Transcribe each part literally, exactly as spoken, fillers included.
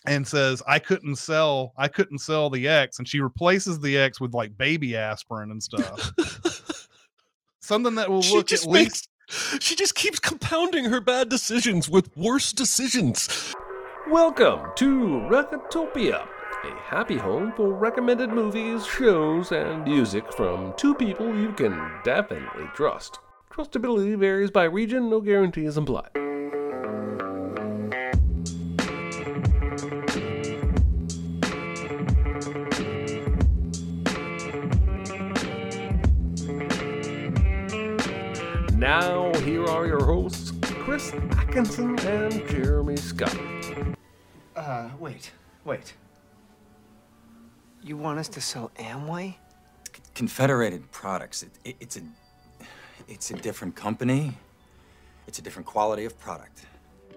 and says, I couldn't sell, I couldn't sell the X. And she replaces the X with like baby aspirin and stuff. Something that will She look at just least. makes, she just keeps compounding her bad decisions with worse decisions. Welcome to Recotopia, a happy home for recommended movies, shows, and music from two people you can definitely trust. Trustability varies by region, no guarantees implied. Now, here are your hosts, Chris Atkinson and Jeremy Scott. Uh, wait, wait. You want us to sell Amway? Confederated Products. It, it, it's a, it's a different company. It's a different quality of product.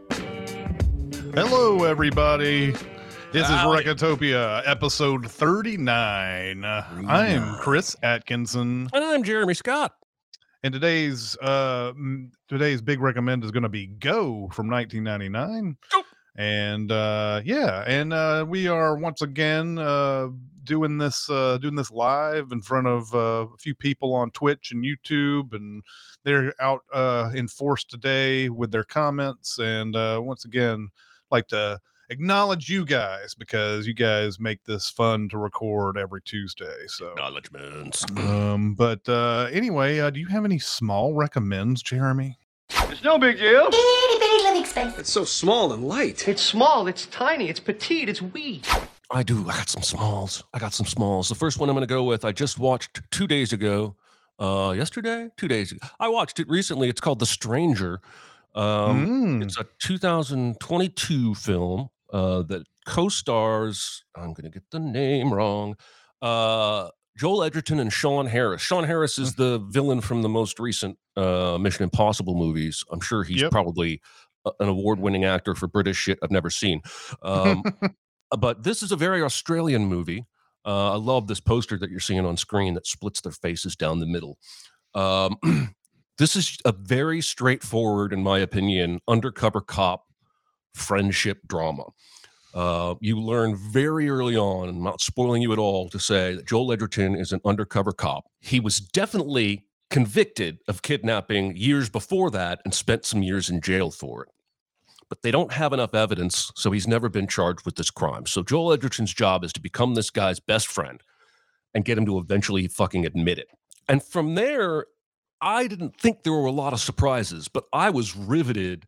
Hello, everybody. This Howdy. is Recotopia, episode thirty-nine. I'm Chris Atkinson, And I'm Jeremy Scott. and today's uh m- today's big recommend is going to be Go from nineteen ninety-nine. Go. And uh yeah, and uh we are once again uh doing this uh doing this live in front of uh, a few people on Twitch and YouTube, and they're out uh in force today with their comments, and uh once again like to acknowledge you guys because you guys make this fun to record every Tuesday. So Acknowledgements. um but uh anyway, uh do you have any small recommends, Jeremy? It's no big deal. Itty bitty living space. It's so small and light. It's small, it's tiny, it's petite, it's wee. I do. I got some smalls. I got some smalls. The first one I'm going to go with, I just watched two days ago. Uh, yesterday? Two days ago. I watched it recently. It's called The Stranger. Um, Mm. It's a two thousand twenty-two film uh, that co-stars, I'm going to get the name wrong, uh, Joel Edgerton and Sean Harris. Sean Harris is the villain from the most recent uh, Mission Impossible movies. I'm sure he's Yep. probably a- an award-winning actor for British shit I've never seen. Um, but this is a very Australian movie. Uh, I love this poster that you're seeing on screen that splits their faces down the middle. Um, this is a very straightforward, in my opinion, undercover cop friendship drama. Uh, you learn very early on, I'm not spoiling you at all, to say that Joel Edgerton is an undercover cop. He was definitely convicted of kidnapping years before that and spent some years in jail for it. But they don't have enough evidence, so he's never been charged with this crime. So Joel Edgerton's job is to become this guy's best friend and get him to eventually fucking admit it. And from there, I didn't think there were a lot of surprises, but I was riveted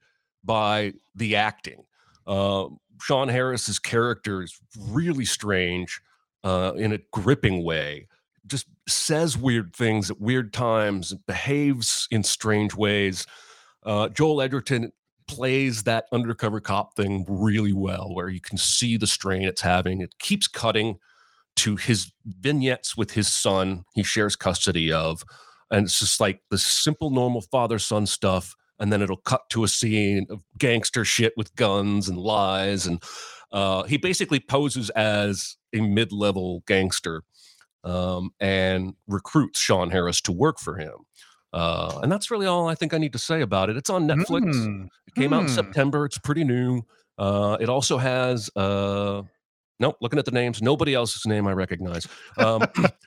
by the acting. Uh, Sean Harris's character is really strange uh, in a gripping way. Just says weird things at weird times, behaves in strange ways. Uh, Joel Edgerton plays that undercover cop thing really well, where you can see the strain it's having. It keeps cutting to his vignettes with his son he shares custody of. And it's just like the simple, normal father-son stuff. And then it'll cut to a scene of gangster shit with guns and lies. And uh, he basically poses as a mid-level gangster um, and recruits Sean Harris to work for him. Uh, and that's really all I think I need to say about it. It's on Netflix. Mm. It came out in Hmm. September. It's pretty new. Uh, it also has, uh, nope, looking at the names, nobody else's name I recognize. Um,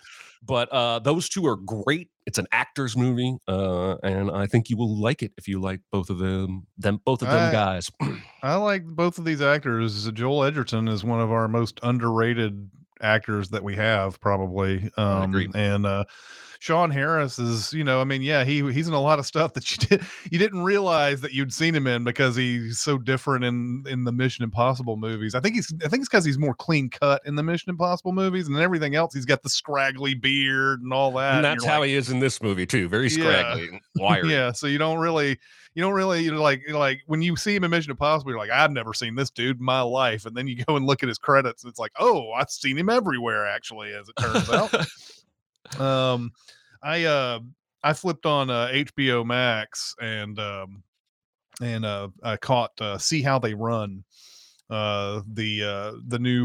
but uh, those two are great. It's an actor's movie, uh, and I think you will like it if you like both of them. Them, both of them I- guys. I like both of these actors. Joel Edgerton is one of our most underrated actors that we have, probably. Um, agree. and uh, Sean Harris is, you know, I mean, yeah, he he's in a lot of stuff that you did you didn't realize that you'd seen him in because he's so different in in the Mission Impossible movies. I think he's I think it's because he's more clean cut in the Mission Impossible movies, and then everything else he's got the scraggly beard and all that. and that's you're how like, he is in this movie too. Very Yeah. scraggly, and wiry. yeah. So you don't really. You don't really, you know, like, like when you see him in Mission Impossible, you're like, I've never seen this dude in my life. And then you go and look at his credits, and it's like, oh, I've seen him everywhere, actually, as it turns out. um, I, uh, I flipped on uh, H B O Max and, um, and uh, I caught uh, See How They Run, uh, the uh, the new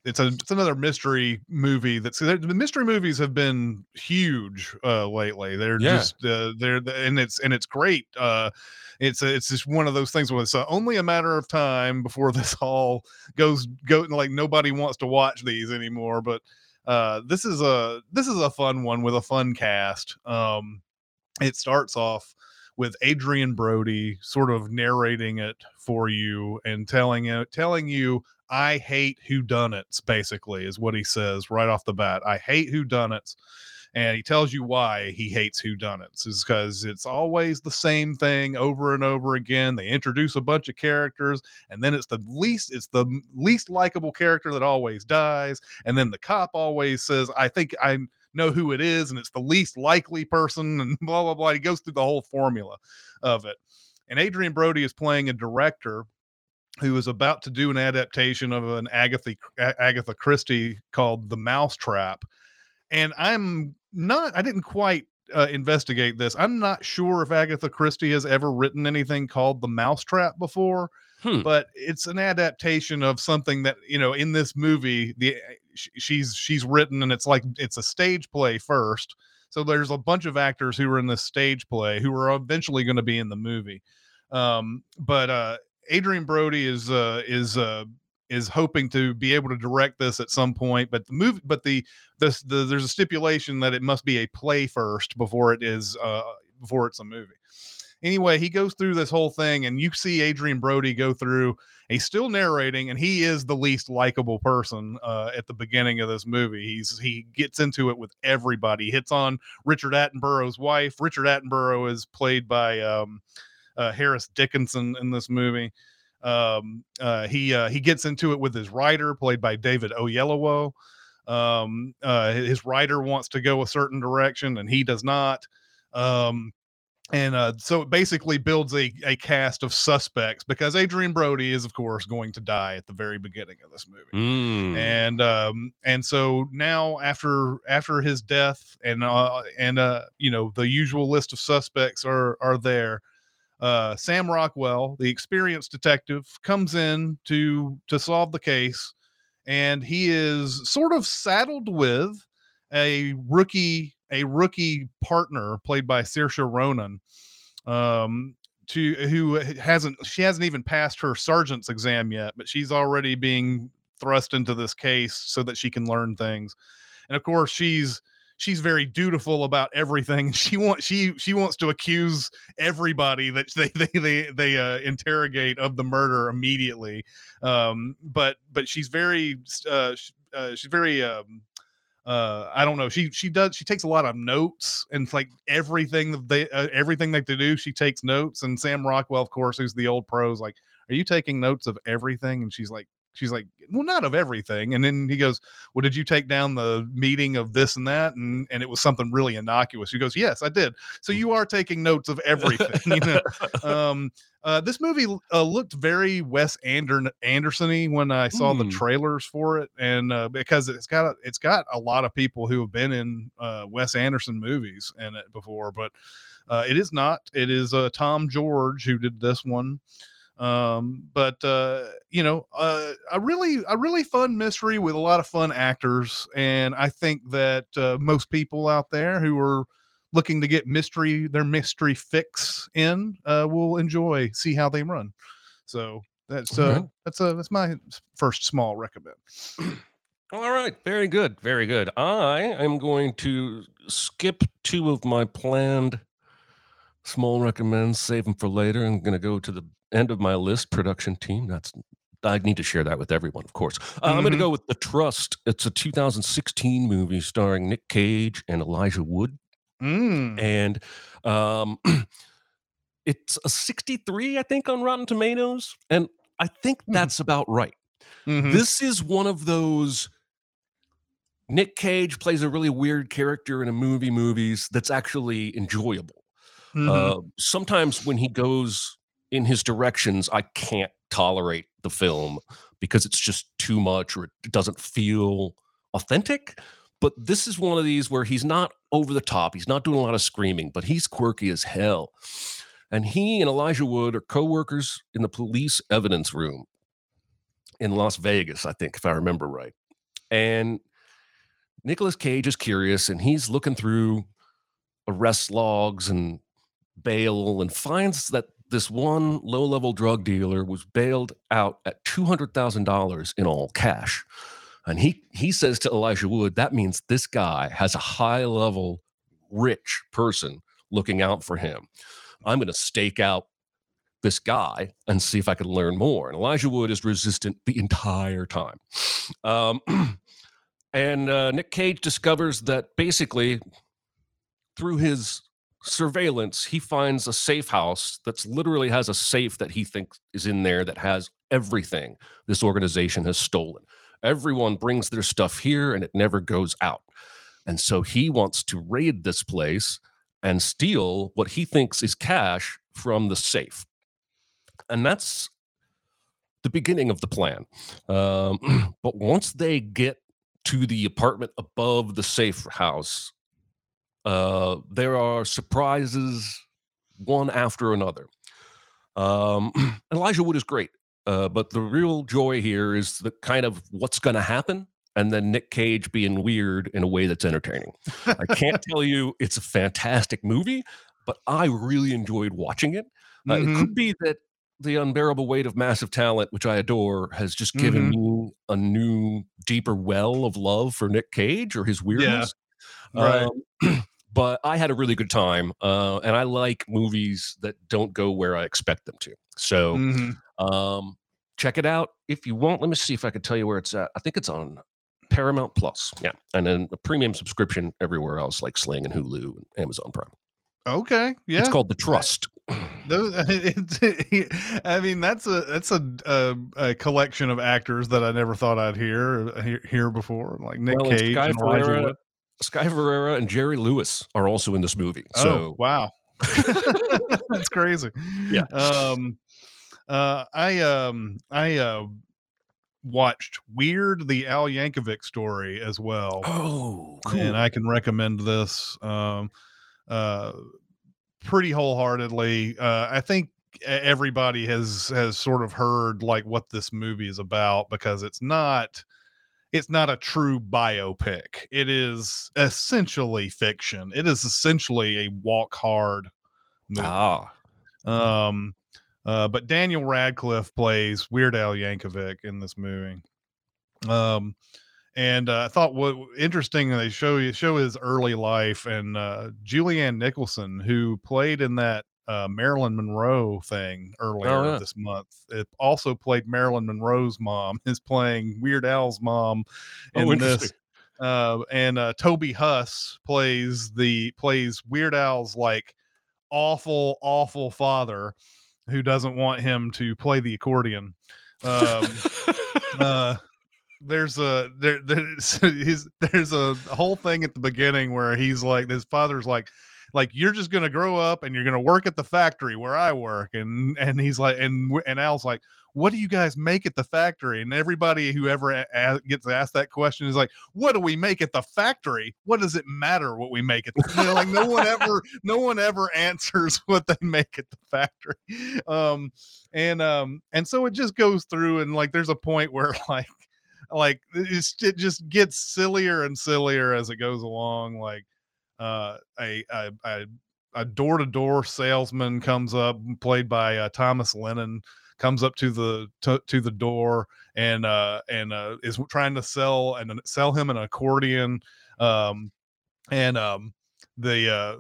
it's a it's another mystery movie. That's the mystery movies have been huge uh, lately. They're Yeah. just uh, they're and it's and it's great. Uh, it's a, it's just one of those things where it's uh, only a matter of time before this all goes go like nobody wants to watch these anymore. But uh, this is a this is a fun one with a fun cast. Um, it starts off with Adrian Brody sort of narrating it for you and telling it telling you I hate whodunits, basically, is what he says right off the bat. I hate whodunits. And he tells you why he hates whodunits is because it's always the same thing over and over again. They introduce a bunch of characters, and then it's the least it's the least likable character that always dies. And then the cop always says, I think I know who it is, and it's the least likely person, and blah, blah, blah. He goes through the whole formula of it. And Adrian Brody is playing a director who is about to do an adaptation of an Agatha Agatha Christie called The Mousetrap. And I'm not, I didn't quite uh, investigate this. I'm not sure if Agatha Christie has ever written anything called The Mousetrap before, Hmm. but it's an adaptation of something that, you know, in this movie, the she's, she's written, and it's like, it's a stage play first. So there's a bunch of actors who are in this stage play who are eventually going to be in the movie. Um, but, uh, Adrian Brody is uh, is uh, is hoping to be able to direct this at some point, but the movie, but the, the the there's a stipulation that it must be a play first before it is uh, before it's a movie. Anyway, he goes through this whole thing, and you see Adrian Brody go through. He's still narrating, and he is the least likable person uh, at the beginning of this movie. He's he gets into it with everybody. He hits on Richard Attenborough's wife. Richard Attenborough is played by Um, Uh, Harris Dickinson in this movie. Um, uh, he uh, he gets into it with his writer, played by David Oyelowo. Um, uh, his writer wants to go a certain direction, and he does not. Um, and uh, so it basically builds a, a cast of suspects, because Adrian Brody is, of course, going to die at the very beginning of this movie. Mm. And um, and so now after after his death, and uh, and uh, you know, the usual list of suspects are are there. Uh, Sam Rockwell, the experienced detective, comes in to to solve the case, and he is sort of saddled with a rookie a rookie partner played by Saoirse Ronan, um, to who hasn't she hasn't even passed her sergeant's exam yet, but she's already being thrust into this case so that she can learn things. And of course, she's she's very dutiful about everything. She wants she she wants to accuse everybody that they they they, they uh, interrogate of the murder immediately. Um, but but she's very uh, uh, she's very um, uh, I don't know. She she does she takes a lot of notes, and it's like everything that they uh, everything that they do, she takes notes. And Sam Rockwell, of course, who's the old pro, is like, "Are you taking notes of everything?" And she's like. She's like, well, not of everything. And then he goes, well, did you take down the meeting of this and that? And, and it was something really innocuous. He goes, yes, I did. So you are taking notes of everything. You know? um, uh, this movie uh, looked very Wes Ander- Anderson-y when I saw Hmm. the trailers for it. And uh, because it's got, a, it's got a lot of people who have been in uh, Wes Anderson movies in it before, but uh, it is not. It is uh, Tom George who did this one. Um, but uh, you know, uh, a really a really fun mystery with a lot of fun actors, and I think that uh, most people out there who are looking to get mystery their mystery fix in uh, will enjoy see how they run. So that's uh, Alright. that's a that's my first small recommend. All right, very good, very good. I am going to skip two of my planned small recommends, save them for later. I'm going to go to the end of my list, production team. That's I need to share that with everyone, of course. Uh, I'm going to Mhm. go with The Trust. It's a two thousand sixteen movie starring Nick Cage and Elijah Wood, Mm. and um, it's a sixty-three, I think, on Rotten Tomatoes, and I think that's about right. Mhm. This is one of those Nick Cage plays a really weird character in a movie movies that's actually enjoyable. Mhm. Uh, sometimes when he goes in his directions, I can't tolerate the film because it's just too much or it doesn't feel authentic. But this is one of these where he's not over the top. He's not doing a lot of screaming, but he's quirky as hell. And he and Elijah Wood are co-workers in the police evidence room in Las Vegas, I think, if I remember right. And Nicolas Cage is curious, and he's looking through arrest logs and bail and finds that this one low-level drug dealer was bailed out at two hundred thousand dollars in all cash. And he he says to Elijah Wood, that means this guy has a high-level, rich person looking out for him. I'm going to stake out this guy and see if I can learn more. And Elijah Wood is resistant the entire time. Um, and uh, Nick Cage discovers that basically through his surveillance, he finds a safe house that's literally has a safe that he thinks is in there that has everything this organization has stolen. Everyone brings their stuff here and it never goes out. And so he wants to raid this place and steal what he thinks is cash from the safe. And that's the beginning of the plan. Um, but once they get to the apartment above the safe house, uh, there are surprises one after another. Um, Elijah Wood is great, uh, but the real joy here is the kind of what's going to happen, and then Nick Cage being weird in a way that's entertaining. I can't tell you it's a fantastic movie, but I really enjoyed watching it. Uh, Mhm. It could be that The Unbearable Weight of Massive Talent, which I adore, has just given me a new, deeper well of love for Nick Cage or his weirdness. Right. Um, but I had a really good time, uh, and I like movies that don't go where I expect them to. So Mhm. um, check it out if you want. Let me see if I can tell you where it's at. I think it's on Paramount Plus. Yeah, and then a premium subscription everywhere else, like Sling and Hulu and Amazon Prime. Okay. Yeah. It's called The Trust. Those, it's, I mean, that's a that's a, a a collection of actors that I never thought I'd hear hear, hear before, like Nick Well, and Cage Sky and Elijah Ferreira, Wood. Sky Ferreira and Jerry Lewis are also in this movie. Oh, So wow, that's crazy. Yeah. Um. Uh. I um. I uh. Watched Weird, the Al Yankovic story as well. Oh, cool. And I can recommend this. Um. Uh. Pretty wholeheartedly. Uh, I think everybody has has sort of heard like what this movie is about, because it's not it's not a true biopic. It is essentially fiction. It is essentially a walk hard movie. Ah. Um, uh, but Daniel Radcliffe plays Weird Al Yankovic in this movie. Um, and uh, I thought what interesting, they show you show his early life, and uh, Julianne Nicholson, who played in that uh, Marilyn Monroe thing earlier Oh, yeah. this month, it also played Marilyn Monroe's mom, is playing Weird Al's mom in Oh, this. interesting. Uh, and uh, Toby Huss plays the plays Weird Al's like awful, awful father who doesn't want him to play the accordion. Um, uh, there's a there there's his there's a whole thing at the beginning where he's like, his father's like like you're just gonna grow up and you're gonna work at the factory where I work, and and he's like, and and Al's like, what do you guys make at the factory? And everybody who ever a- a- gets asked that question is like, what do we make at the factory? What does it matter what we make at the you know, like no one ever no one ever answers what they make at the factory. Um and um and so it just goes through, and like there's a point where like like it's, it just gets sillier and sillier as it goes along. Like uh a a a, a door-to-door salesman comes up, played by uh, Thomas Lennon, comes up to the to, to the door and uh and uh is trying to sell and sell him an accordion. Um and um the uh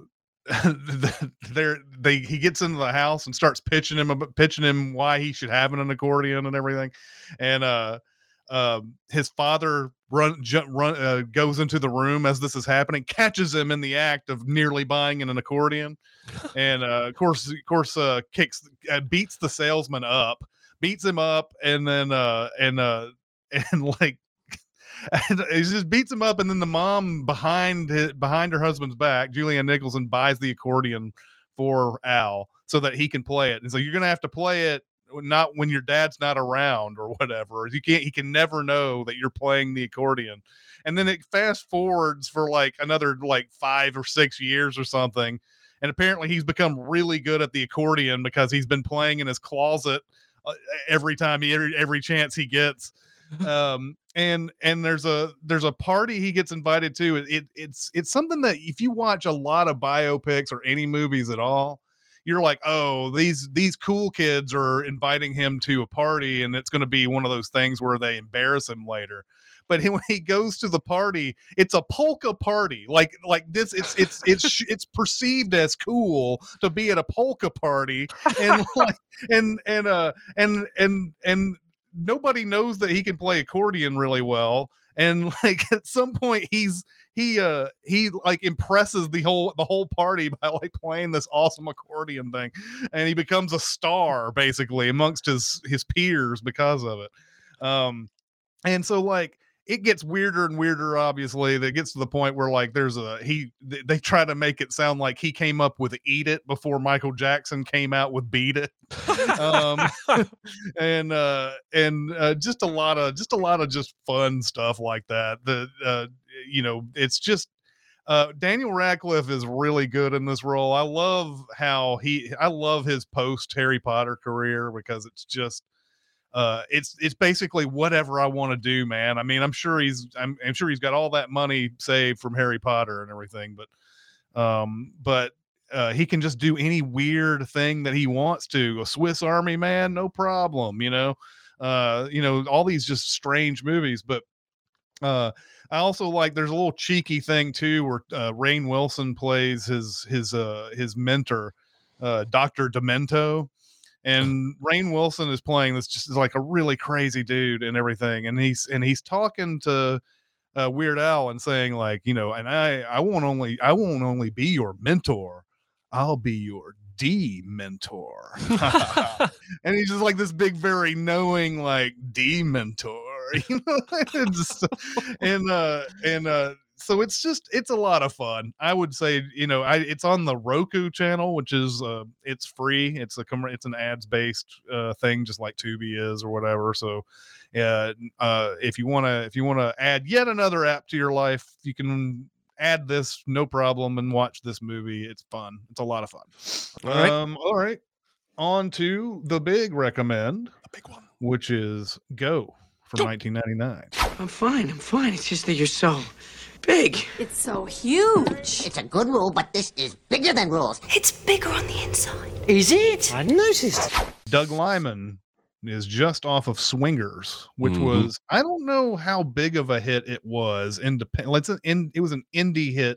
there they he gets into the house and starts pitching him pitching him why he should have an accordion and everything. And uh um his father run jump run uh, goes into the room as this is happening, catches him in the act of nearly buying an accordion, and uh of course of course uh kicks uh, beats the salesman up beats him up, and then uh and uh and like and he just beats him up, and then the mom behind his, behind her husband's back, Julianne Nicholson, buys the accordion for Al so that he can play it. And so you're gonna have to play it not when your dad's not around or whatever. You can't he can never know that you're playing the accordion. And then it fast forwards for like another like five or six years or something. And apparently he's become really good at the accordion because he's been playing in his closet uh, every time he every, every chance he gets. um, and and there's a there's a party he gets invited to. It, it it's it's something that if you watch a lot of biopics or any movies at all, you're like, oh, these these cool kids are inviting him to a party, and it's going to be one of those things where they embarrass him later. But he, when he goes to the party, it's a polka party. Like like this, it's it's it's it's perceived as cool to be at a polka party, and like and and uh and and and nobody knows that he can play accordion really well. And like at some point, he's he uh he like impresses the whole the whole party by like playing this awesome accordion thing, and he becomes a star basically amongst his his peers because of it. Um, and so like it gets weirder and weirder, obviously. That gets to the point where like there's a he they, they try to make it sound like he came up with Eat It before Michael Jackson came out with Beat It. um and uh and uh just a lot of just a lot of just fun stuff like that. The uh you know, it's just uh Daniel Radcliffe is really good in this role. I love how he I love his post Harry Potter career, because it's just uh it's it's basically whatever I want to do, man. I mean, I'm sure he's I'm, I'm sure he's got all that money saved from Harry Potter and everything, but um but uh he can just do any weird thing that he wants to. A Swiss Army Man, no problem, you know. Uh you know, all these just strange movies. But uh I also like there's a little cheeky thing too where uh Rainn Wilson plays his his uh his mentor, uh Doctor Demento. And Rainn Wilson is playing this just like a really crazy dude and everything. And he's, and he's talking to uh, Weird Al and saying like, you know, and I, I won't only, I won't only be your mentor. I'll be your D mentor. And he's just like this big, very knowing, like D mentor, you know, and, just, and, uh, and, uh, so it's just it's a lot of fun. I would say, you know, I it's on the Roku channel, which is uh it's free. It's a it's an ads based uh thing, just like Tubi is or whatever. So yeah, uh if you want to if you want to add yet another app to your life, you can add this, no problem, and watch this movie. It's fun. It's a lot of fun. All right. Um all right. On to the big recommend, A big one. which is Go from Go. nineteen ninety-nine. I'm fine. I'm fine. It's just that you're so big. It's so huge. It's a good rule, but this is bigger than rules. It's bigger on the inside. Is it? I noticed. Doug Liman is just off of Swingers, which Mhm. was, I don't know how big of a hit it was. Independent, it's an in, it was an indie hit,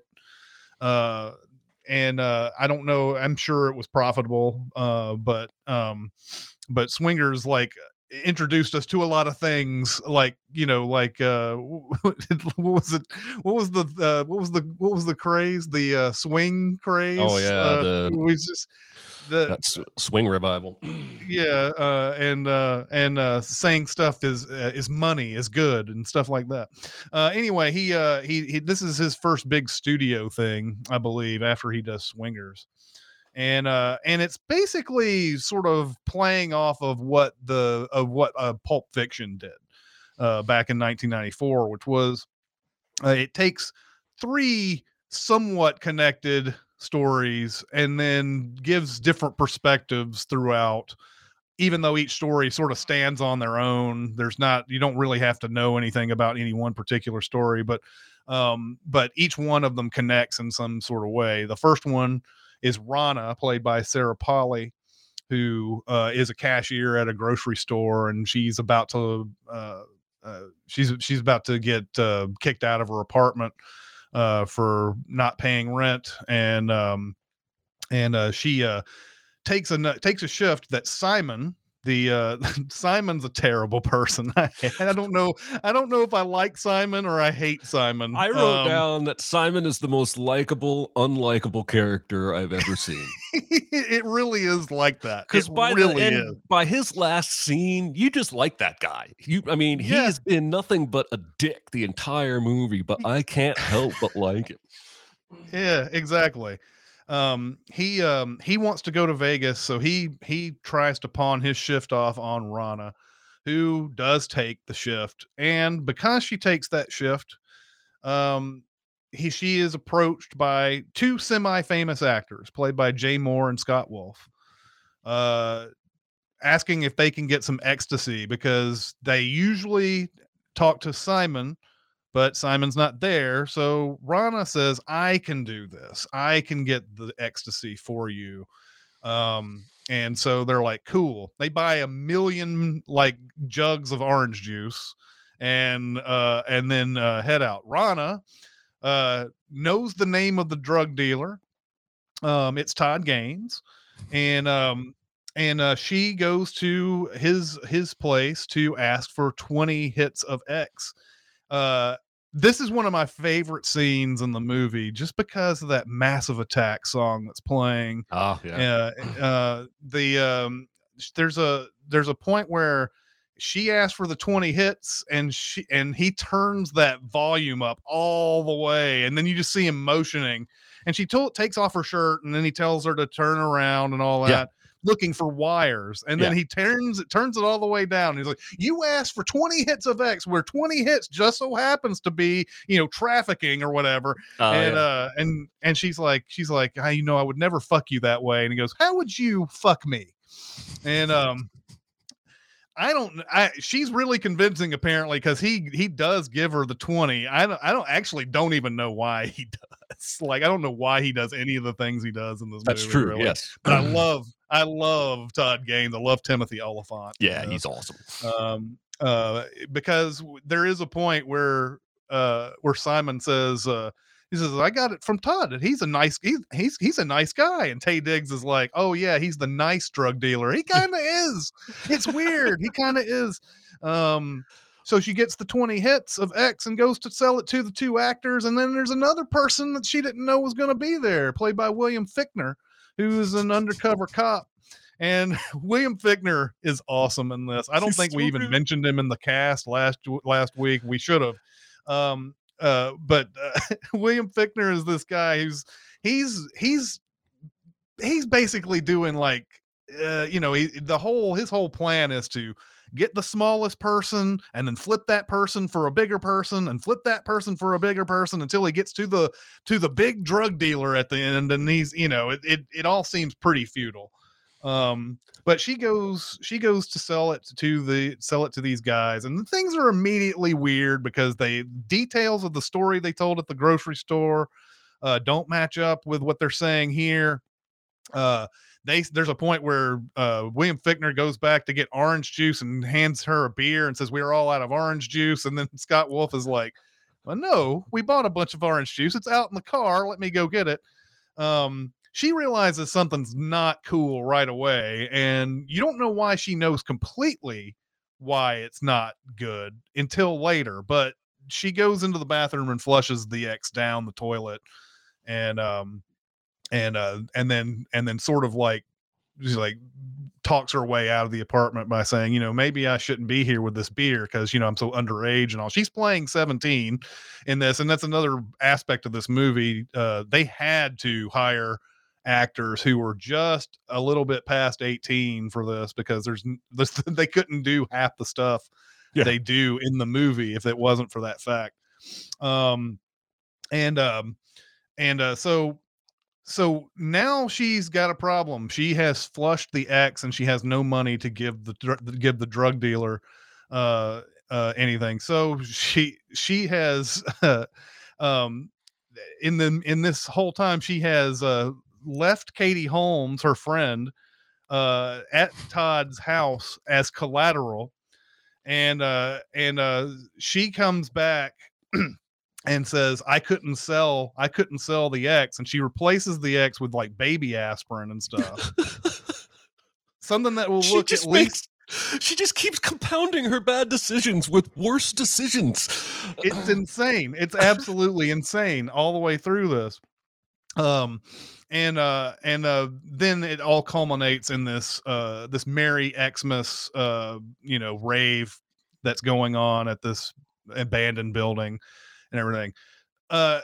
uh, and uh, I don't know. I'm sure it was profitable, uh, but um, but Swingers like introduced us to a lot of things, like, you know, like uh what was it what was the uh, what was the what was the craze the uh swing craze. Oh, yeah, uh, the- it was just the That's swing revival. yeah uh and uh and uh saying stuff is uh, is money is good and stuff like that. Uh anyway, he uh he, he this is his first big studio thing, I believe, after he does Swingers. And uh and it's basically sort of playing off of what the of what uh, Pulp Fiction did uh back in nineteen ninety-four, which was uh, it takes three somewhat connected stories and then gives different perspectives throughout, even though each story sort of stands on their own. There's not, you don't really have to know anything about any one particular story, but um but each one of them connects in some sort of way. The first one is Rana, played by Sarah Polley, who uh, is a cashier at a grocery store, and she's about to uh, uh, she's she's about to get uh, kicked out of her apartment uh, for not paying rent, and um, and uh, she uh, takes a takes a shift that Simon. The uh, Simon's a terrible person. I, I don't know. I don't know if I like Simon or I hate Simon. I wrote Um, down that Simon is the most likable, unlikable character I've ever seen. it really is like that. Because It by really the end, is. by his last scene, you just like that guy. You, I mean, Yeah. he's been nothing but a dick the entire movie, but I can't help but like him. Yeah, exactly. Um, he um he wants to go to Vegas, so he he tries to pawn his shift off on Rana, who does take the shift, and because she takes that shift, um, he she is approached by two semi-famous actors, played by Jay Moore and Scott Wolf, uh, asking if they can get some ecstasy, because they usually talk to Simon, but Simon's not there. So Rana says, I can do this. I can get the ecstasy for you. Um, and so they're like, cool. They buy a million like jugs of orange juice and, uh, and then, uh, head out. Rana, uh, knows the name of the drug dealer. Um, it's Todd Gaines. And, um, and, uh, she goes to his, his place to ask for twenty hits of X. Uh, this is one of my favorite scenes in the movie just because of that Massive Attack song that's playing. Oh yeah. Uh, uh, the, um, there's a, there's a point where she asked for the twenty hits and she, and he turns that volume up all the way. And then you just see him motioning and she told, takes off her shirt and then he tells her to turn around and all that. Yeah. Looking for wires, and then Yeah. he turns it turns it all the way down. He's like, you asked for twenty hits of X, where twenty hits just so happens to be, you know, trafficking or whatever. Uh, and yeah. uh and and she's like, she's like, I, you know, I would never fuck you that way. And he goes, how would you fuck me? And um I don't I she's really convincing apparently, because he he does give her the twenty. I don't I don't actually don't even know why he does. Like, I don't know why he does any of the things he does in this That's movie. true. Really. Yes. But I love I love Todd Gaines. I love Timothy Oliphant. Yeah, you know? he's awesome. um uh because there is a point where uh where Simon says uh he says, I got it from Todd and he's a nice he's he's he's a nice guy. And Taye Diggs is like, oh yeah, he's the nice drug dealer. He kind of is. It's weird. He kind of is. Um so she gets the twenty hits of X and goes to sell it to the two actors. And then there's another person that she didn't know was going to be there, played by William Fichtner, who's an undercover cop. And William Fichtner is awesome in this. I don't He's think we so even good. mentioned him in the cast last last week. We should have. Um, uh, but uh, William Fichtner is this guy who's he's he's he's basically doing like uh, you know, he, the whole his whole plan is to get the smallest person and then flip that person for a bigger person and flip that person for a bigger person until he gets to the to the big drug dealer at the end. And he's, you know, it it, it all seems pretty futile. Um, but she goes, she goes to sell it to the, sell it to these guys. And the things are immediately weird because they details of the story they told at the grocery store, uh, don't match up with what they're saying here. Uh, they, there's a point where, uh, William Fichtner goes back to get orange juice and hands her a beer and says, we're all out of orange juice. And then Scott Wolf is like, well, no, we bought a bunch of orange juice. It's out in the car. Let me go get it. Um, She realizes something's not cool right away, and you don't know why she knows completely why it's not good until later. But she goes into the bathroom and flushes the X down the toilet, and um, and uh, and then and then sort of like she's like talks her way out of the apartment by saying, you know, maybe I shouldn't be here with this beer because, you know, I'm so underage and all. She's playing seventeen in this, and that's another aspect of this movie. Uh, they had to hire actors who were just a little bit past eighteen for this because there's this, they couldn't do half the stuff Yeah. they do in the movie if it wasn't for that fact. Um, and um, and uh, so so now she's got a problem. She has flushed the X and she has no money to give the dr- give the drug dealer uh, uh, anything. So she she has um, in the in this whole time she has uh, left Katie Holmes, her friend, uh, at Todd's house as collateral. And, uh, and, uh, she comes back and says, I couldn't sell, I couldn't sell the X. And she replaces the X with like baby aspirin and stuff. Something that will She look just at makes, least, she just keeps compounding her bad decisions with worse decisions. it's insane. It's absolutely insane all the way through this. Um, and, uh, and, uh, then it all culminates in this, uh, this Merry Xmas, uh, you know, rave that's going on at this abandoned building and everything. Uh,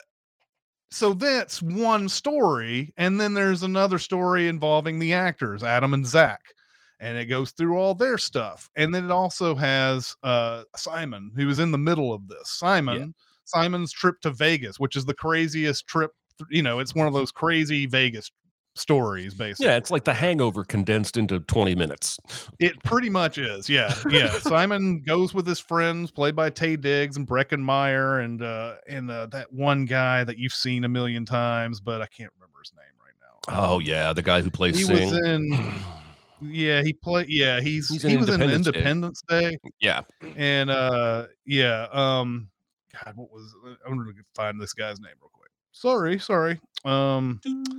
so that's one story. And then there's another story involving the actors, Adam and Zach, and it goes through all their stuff. And then it also has, uh, Simon, who is in the middle of this. Simon, Yeah. Simon's trip to Vegas, which is the craziest trip. You know, it's one of those crazy Vegas stories, basically. Yeah, it's like The Hangover condensed into twenty minutes. It pretty much is. Yeah. Yeah. Simon goes with his friends, played by Taye Diggs and Breckenmeyer, and uh and uh, that one guy that you've seen a million times, but I can't remember his name right now. Oh yeah, the guy who plays He Sing. was in yeah, he played yeah, he's, He's he in was in Independence Day. Independence Day. Yeah. And uh yeah, um God, what was I'm gonna find this guy's name real quick. Sorry, sorry. Um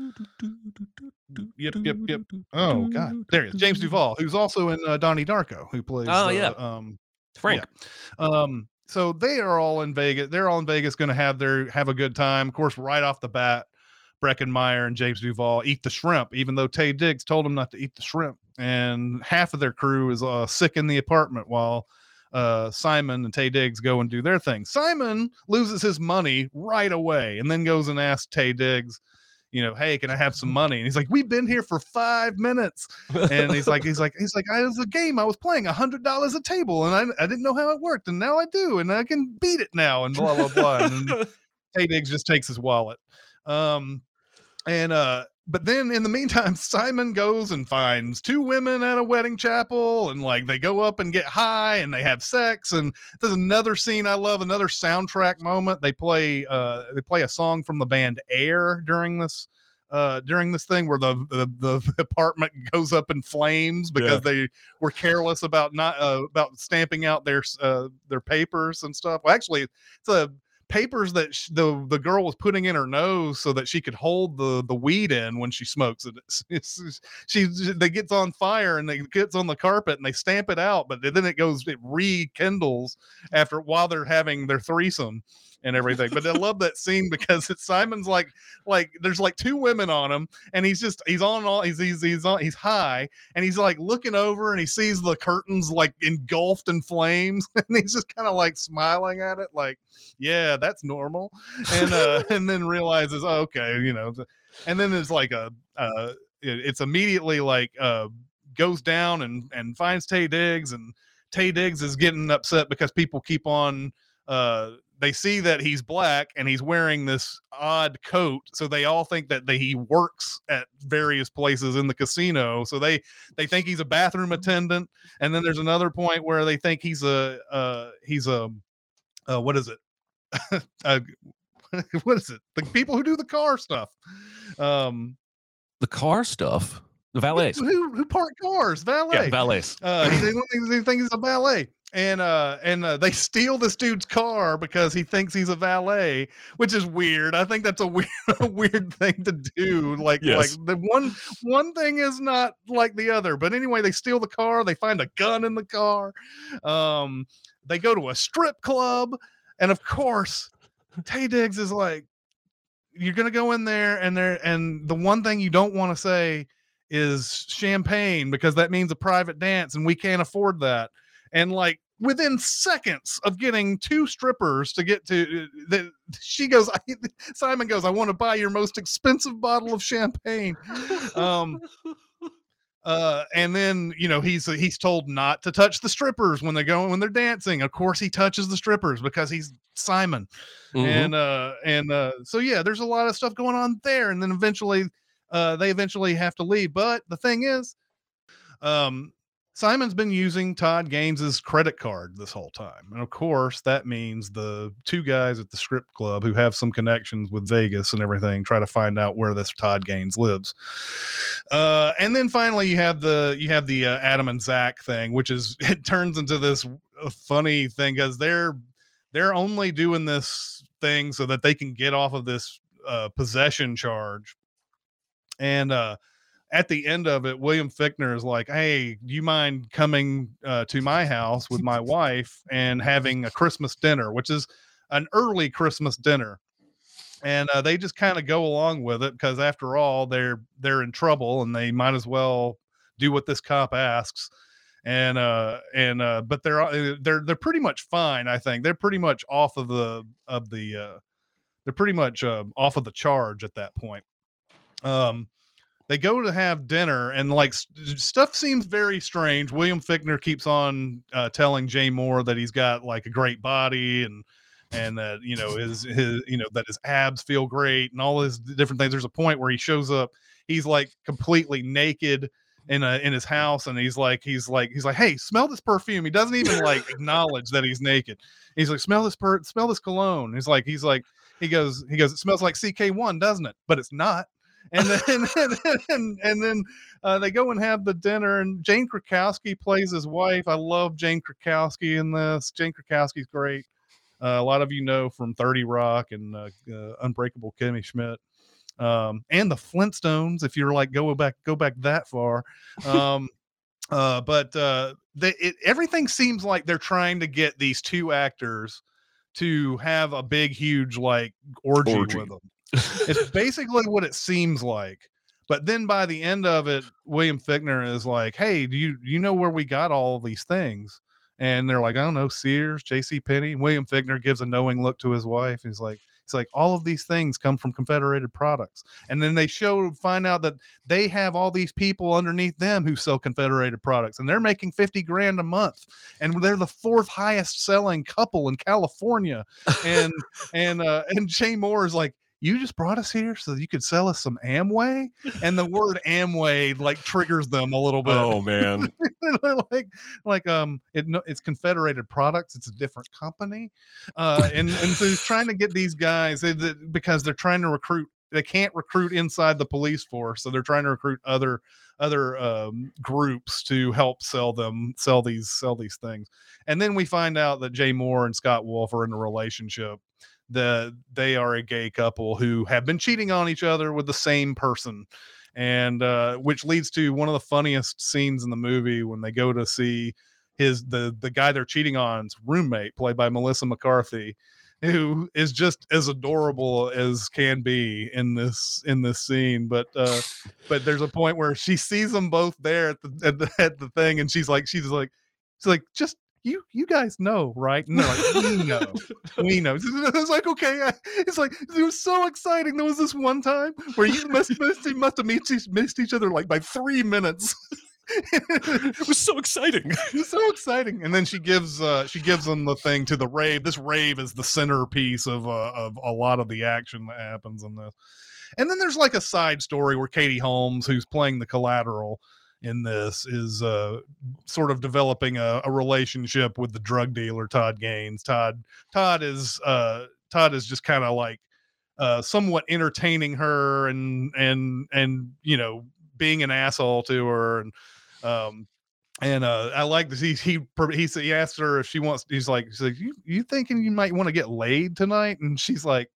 Yep, yep, yep. Oh God, there he is. James Duvall, who's also in uh, Donnie Darko, who plays Oh, uh, yeah. um Frank. yeah. Um so they are all in Vegas. They're all in Vegas gonna have their have a good time. Of course, right off the bat, Breckenmeyer and James Duvall eat the shrimp, even though Taye Diggs told them not to eat the shrimp. And half of their crew is uh, sick in the apartment while uh, Simon and Taye Diggs go and do their thing. Simon loses his money right away and then goes and asks Taye Diggs, you know, hey, can I have some money? And he's like, we've been here for five minutes. And he's like, he's like, he's like, I was a game I was playing a hundred dollars a table and I, I didn't know how it worked. And now I do. And I can beat it now and blah, blah, blah. And then Taye Diggs just takes his wallet. Um, and, uh, but then in the meantime, Simon goes and finds two women at a wedding chapel and like they go up and get high and they have sex. And there's another scene I love, another soundtrack moment. They play uh they play a song from the band Air during this uh during this thing where the the, the apartment goes up in flames because Yeah. they were careless about not uh, about stamping out their uh their papers and stuff. Well, actually it's a papers that sh- the the girl was putting in her nose so that she could hold the the weed in when she smokes it. It's, it's, she they gets on fire and they gets on the carpet and they stamp it out, but then it goes it rekindles after while they're having their threesome and everything. But I love that scene because it's Simon's like like there's like two women on him and he's just he's on all he's he's he's on he's high and he's like looking over and he sees the curtains like engulfed in flames and he's just kind of like smiling at it like, yeah, that's normal. And uh and then realizes, oh, okay, you know, and then there's like a uh it, it's immediately like uh goes down and and finds Taye Diggs, and Taye Diggs is getting upset because people keep on uh they see that he's black and he's wearing this odd coat, so they all think that they, he works at various places in the casino, so they they think he's a bathroom attendant. And then there's another point where they think he's a uh he's a uh what is it uh, what is it the people who do the car stuff, um The car stuff. The valets. who, who park cars, valet. Yeah, valets. Uh, he, they think he's a valet, and uh, and uh, they steal this dude's car because he thinks he's a valet, which is weird. I think that's a weird, a weird thing to do. Like, Yes. like the one one thing is not like the other. But anyway, they steal the car. They find a gun in the car. Um, they go to a strip club, and of course, Taye Diggs is like, "You're gonna go in there, and there, and the one thing you don't want to say is champagne because that means a private dance and we can't afford that." And like within seconds of getting two strippers to get to the, she goes Simon goes, "I want to buy your most expensive bottle of champagne." um uh and then you know he's he's told not to touch the strippers when they go when they're dancing. Of course he touches the strippers because he's Simon. Mhm. And uh and uh so yeah, there's a lot of stuff going on there. And then eventually uh they eventually have to leave. But the thing is, um Simon's been using Todd Gaines's credit card this whole time. And of course that means the two guys at the strip club who have some connections with Vegas and everything try to find out where this Todd Gaines lives. Uh and then finally you have the you have the uh, Adam and Zach thing, which is it turns into this uh, funny thing because they're they're only doing this thing so that they can get off of this uh, possession charge. And uh, at the end of it, William Fichtner is like, "Hey, do you mind coming uh, to my house with my wife and having a Christmas dinner," which is an early Christmas dinner. And uh, they just kind of go along with it because after all, they're they're in trouble and they might as well do what this cop asks. And uh and uh but they're uh, they're they're pretty much fine. I think they're pretty much off of the of the uh they're pretty much uh, off of the charge at that point. Um they go to have dinner and like st- stuff seems very strange. William Fichtner keeps on uh, telling Jay Moore that he's got like a great body and and that you know his his you know that his abs feel great and all his different things. There's a point where he shows up he's like completely naked in a in his house, and he's like he's like he's like, hey, smell this perfume. He doesn't even like acknowledge that he's naked. He's like, smell this per smell this cologne. He's like he's like he goes he goes it smells like C K one, doesn't it? But it's not. And then and, and, and then uh, they go and have the dinner, and Jane Krakowski plays his wife. I love Jane Krakowski in this. Jane Krakowski's great. Uh, a lot of you know from thirty Rock and uh, uh, Unbreakable Kimmy Schmidt, um, and the Flintstones. If you're like go back go back that far, um, uh, but uh, they, it, everything seems like they're trying to get these two actors to have a big, huge like orgy, orgy. with them. It's basically what it seems like. But then by the end of it, William Fichtner is like, hey, do you, do you know where we got all these things? And they're like, I don't know, Sears, J C Penney. William Fichtner gives a knowing look to his wife. He's like, he's like, all of these things come from Confederated products. And then they show, find out that they have all these people underneath them who sell Confederated products, and they're making fifty grand a month. And they're the fourth highest selling couple in California. And, and, uh, and Jay Moore is like, you just brought us here so that you could sell us some Amway? And the word Amway like triggers them a little bit. Oh man. like, like, um, it, it's Confederated Products. It's a different company. Uh, and, and so he's trying to get these guys they, they, because they're trying to recruit. They can't recruit inside the police force. So they're trying to recruit other, other, um, groups to help sell them, sell these, sell these things. And then we find out that Jay Moore and Scott Wolf are in a relationship. The they are a gay couple who have been cheating on each other with the same person, and uh which leads to one of the funniest scenes in the movie when they go to see his the the guy they're cheating on's roommate, played by Melissa McCarthy, who is just as adorable as can be in this in this scene. But uh but there's a point where she sees them both there at the at the, at the thing, and she's like she's like she's like just you you guys know, right? And they're like, we know, we know. It's like, okay. I, it's like, it was so exciting. There was this one time where you must, must, must have missed, missed each other like by three minutes. It was so exciting. It was so exciting. And then she gives uh, she gives them the thing to the rave. This rave is the centerpiece of uh, of a lot of the action that happens in this. And then there's like a side story where Katie Holmes, who's playing the Collateral in this, is uh sort of developing a, a relationship with the drug dealer Todd Gaines. Todd Todd is uh Todd is just kind of like uh somewhat entertaining her and and and you know being an asshole to her, and um and uh I like this. He he he, he asked her if she wants. He's like he's like you you thinking you might want to get laid tonight? And she's like,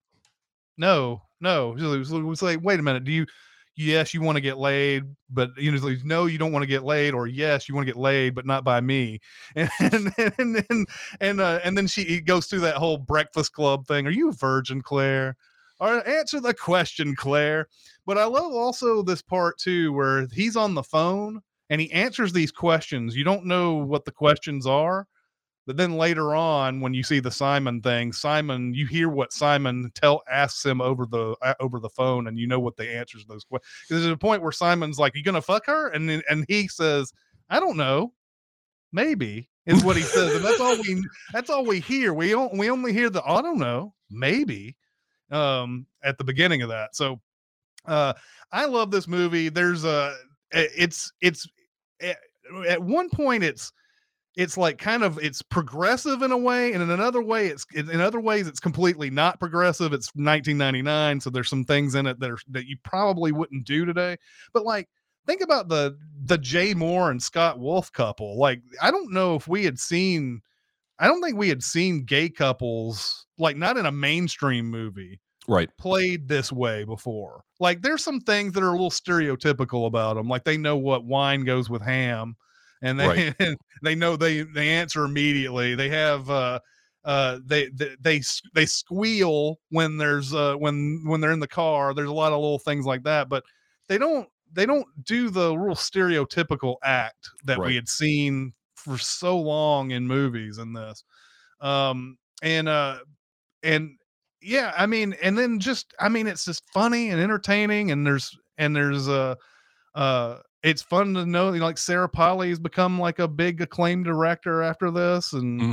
no no. She was like, wait a minute, do you? Yes, you want to get laid, but you know, like, no, you don't want to get laid, or yes, you want to get laid, but not by me. And and and and, and, uh, and then she he goes through that whole Breakfast Club thing. Are you a virgin, Claire? Or answer the question, Claire. But I love also this part too, where he's on the phone and he answers these questions. You don't know what the questions are. But then later on, when you see the Simon thing, Simon, you hear what Simon tell asks him over the uh, over the phone, and you know what the answers to those questions. There's a point where Simon's like, "You gonna fuck her?" And then, and he says, "I don't know, maybe," is what he says, and that's all we that's all we hear. We don't we only hear the "I don't know, maybe" um, at the beginning of that. So uh, I love this movie. There's a it's it's at one point it's. It's like kind of it's progressive in a way, and in another way it's in other ways it's completely not progressive. It's nineteen ninety-nine, so there's some things in it that are that you probably wouldn't do today. But like think about the the Jay Moore and Scott Wolf couple. Like I don't know if we had seen I don't think we had seen gay couples, like not in a mainstream movie, right, played this way before. Like there's some things that are a little stereotypical about them. Like they know what wine goes with ham. And they right. and they know they they answer immediately. They have uh uh they they they, they squeal when there's uh when when they're in the car. There's a lot of little things like that, but they don't they don't do the real stereotypical act that right. we had seen for so long in movies in this. Um and uh and yeah, I mean, and then just I mean it's just funny and entertaining, and there's and there's uh uh it's fun to know, you know, like Sarah Polley has become like a big acclaimed director after this, and mm-hmm.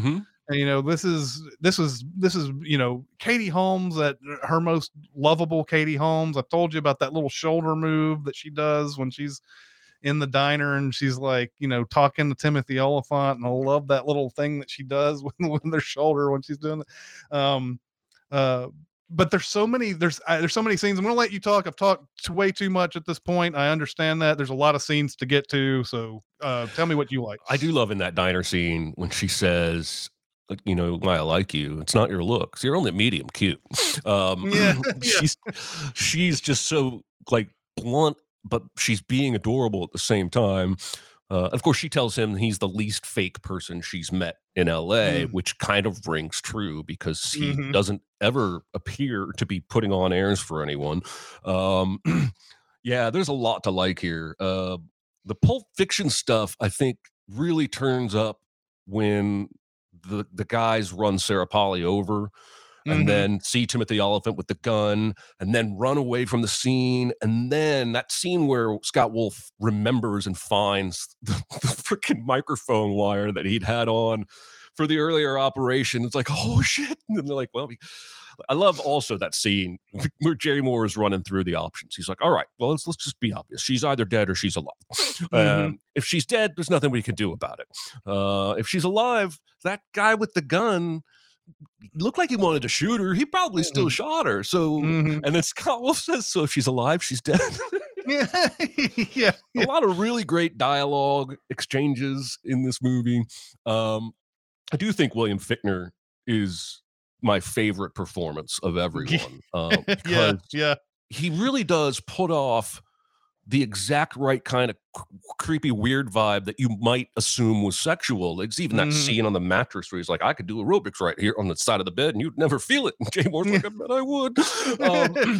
And, you know, this is this is this is you know Katie Holmes at her most lovable. Katie Holmes. I told you about that little shoulder move that she does when she's in the diner and she's like, you know, talking to Timothy Oliphant, and I love that little thing that she does with, with their shoulder when she's doing it. Um, uh, but there's so many there's uh, there's so many scenes. I'm gonna let you talk. I've talked t- way too much at this point. I understand that there's a lot of scenes to get to. So uh, tell me what you like. I do love in that diner scene when she says, like, you know, why I like you. It's not your looks. You're only medium cute. Um, Yeah, yeah. she's she's just so like blunt, but she's being adorable at the same time. Uh, of course, she tells him he's the least fake person she's met in L A, Mm. which kind of rings true because he Mhm. doesn't ever appear to be putting on airs for anyone. Um, yeah, there's a lot to like here. Uh, the Pulp Fiction stuff, I think, really turns up when the the guys run Sarah Polly over and Mhm. then see Timothy Oliphant with the gun and then run away from the scene. And then that scene where Scott Wolf remembers and finds the, the freaking microphone wire that he'd had on for the earlier operation. It's like, oh shit. And they're like, well, we, I love also that scene where Jerry Moore is running through the options. He's like, all right, well, let's, let's just be obvious. She's either dead or she's alive. Mhm. Um, if she's dead, there's nothing we can do about it. Uh, if she's alive, that guy with the gun looked like he wanted to shoot her. He probably still shot her. So, Mhm. and then Scott Wolf says, so if she's alive, she's dead. Yeah, yeah, A lot of really great dialogue exchanges in this movie. Um, I do think William Fichtner is my favorite performance of everyone uh, yeah, because yeah. he really does put off the exact right kind of c- creepy, weird vibe that you might assume was sexual. It's even that Mhm. scene on the mattress where he's like, I could do aerobics right here on the side of the bed and you'd never feel it. And Jay Moore's like, I bet I would. Um,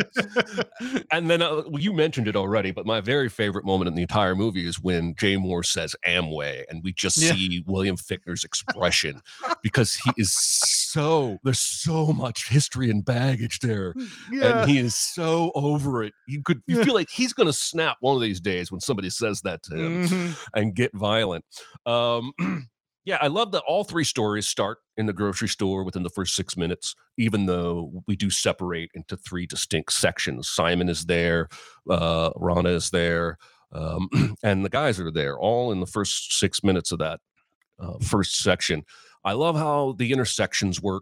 and then uh, well, you mentioned it already, but my very favorite moment in the entire movie is when Jay Moore says Amway and we just Yeah. see William Fichtner's expression because he is so, there's so much history and baggage there. Yeah. And he is so over it. You could you Yeah. feel like he's going to snap one of these days when somebody says that to him Mhm. and get violent. Um, yeah, I love that all three stories start in the grocery store within the first six minutes, even though we do separate into three distinct sections. Simon is there, uh, Rana is there, um, and the guys are there, all in the first six minutes of that uh, first section. I love how the intersections work.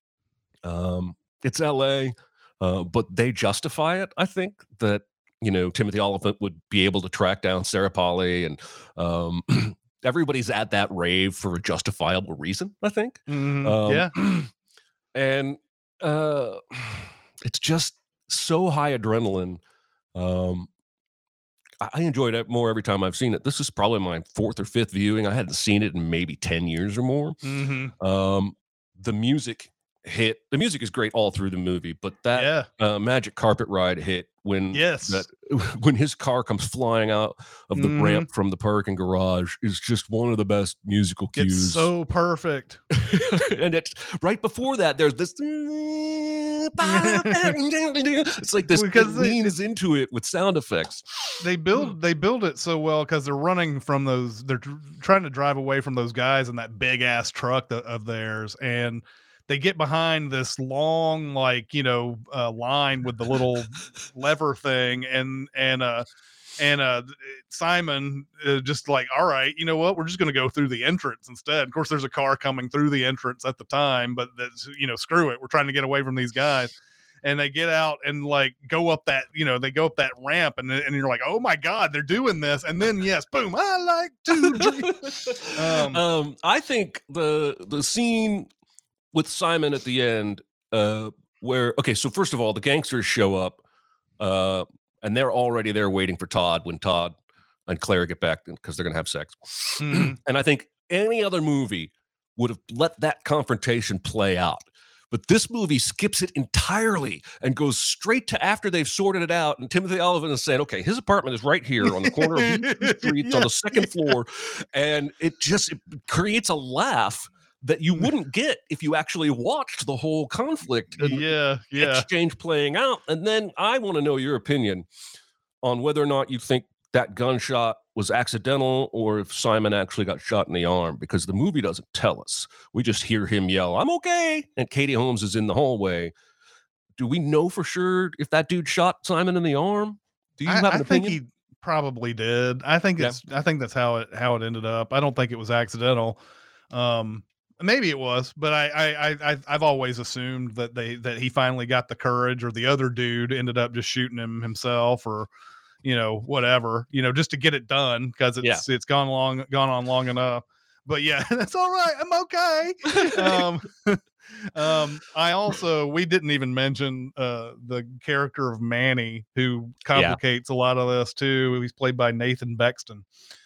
Um, it's L A, uh, but they justify it. I think that you know Timothy Oliphant would be able to track down Sarah Polly, and um, everybody's at that rave for a justifiable reason. I think. Mhm. Um, Yeah. and uh, it's just so high adrenaline. Um, I I enjoyed it more every time I've seen it. This is probably my fourth or fifth viewing. I hadn't seen it in maybe ten years or more. Mhm. Um, the music hit. The music is great all through the movie, but that Yeah. uh, magic carpet ride hit when Yes. that when his car comes flying out of the Mhm. ramp from the parking garage is just one of the best musical It's cues. so perfect. And it's right before that. There's this. It's like this Because it they- leans into it with sound effects. They build they build it so well because they're running from those. They're tr- trying to drive away from those guys in that big ass truck tha- of theirs, and they get behind this long, like you know, uh, line with the little lever thing, and and uh and uh Simon uh, just like, all right, you know what, we're just going to go through the entrance instead. Of course, there's a car coming through the entrance at the time, but that's, you know, screw it, we're trying to get away from these guys. And they get out and like go up that, you know, they go up that ramp, and and you're like, oh my god, they're doing this. And then yes, boom, I like to drink. Um, um, I think the the scene with Simon at the end, uh, where okay, so first of all, the gangsters show up, uh, and they're already there waiting for Todd when Todd and Claire get back because they're gonna have sex. Mhm. And I think any other movie would have let that confrontation play out. But this movie skips it entirely and goes straight to after they've sorted it out. And Timothy Oliphant is saying, okay, his apartment is right here on the corner of these two streets on the second floor. And it just it creates a laugh that you wouldn't get if you actually watched the whole conflict and yeah, yeah. exchange playing out. And then I want to know your opinion on whether or not you think that gunshot was accidental or if Simon actually got shot in the arm, because the movie doesn't tell us. We just hear him yell, "I'm okay," and Katie Holmes is in the hallway. Do we know for sure if that dude shot Simon in the arm? Do you I, have I an think opinion? he probably did. I think Yeah. it's. I think that's how it how it ended up. I don't think it was accidental. Um, maybe it was, but I I I I- I've always assumed that they that he finally got the courage, or the other dude ended up just shooting him himself, or you know whatever, you know, just to get it done because Yeah. it's it's gone long gone on long enough. But yeah, that's all right. I'm okay. um, um, I also we didn't even mention uh the character of Manny, who complicates a lot of this too. He's played by Nathan Bexton.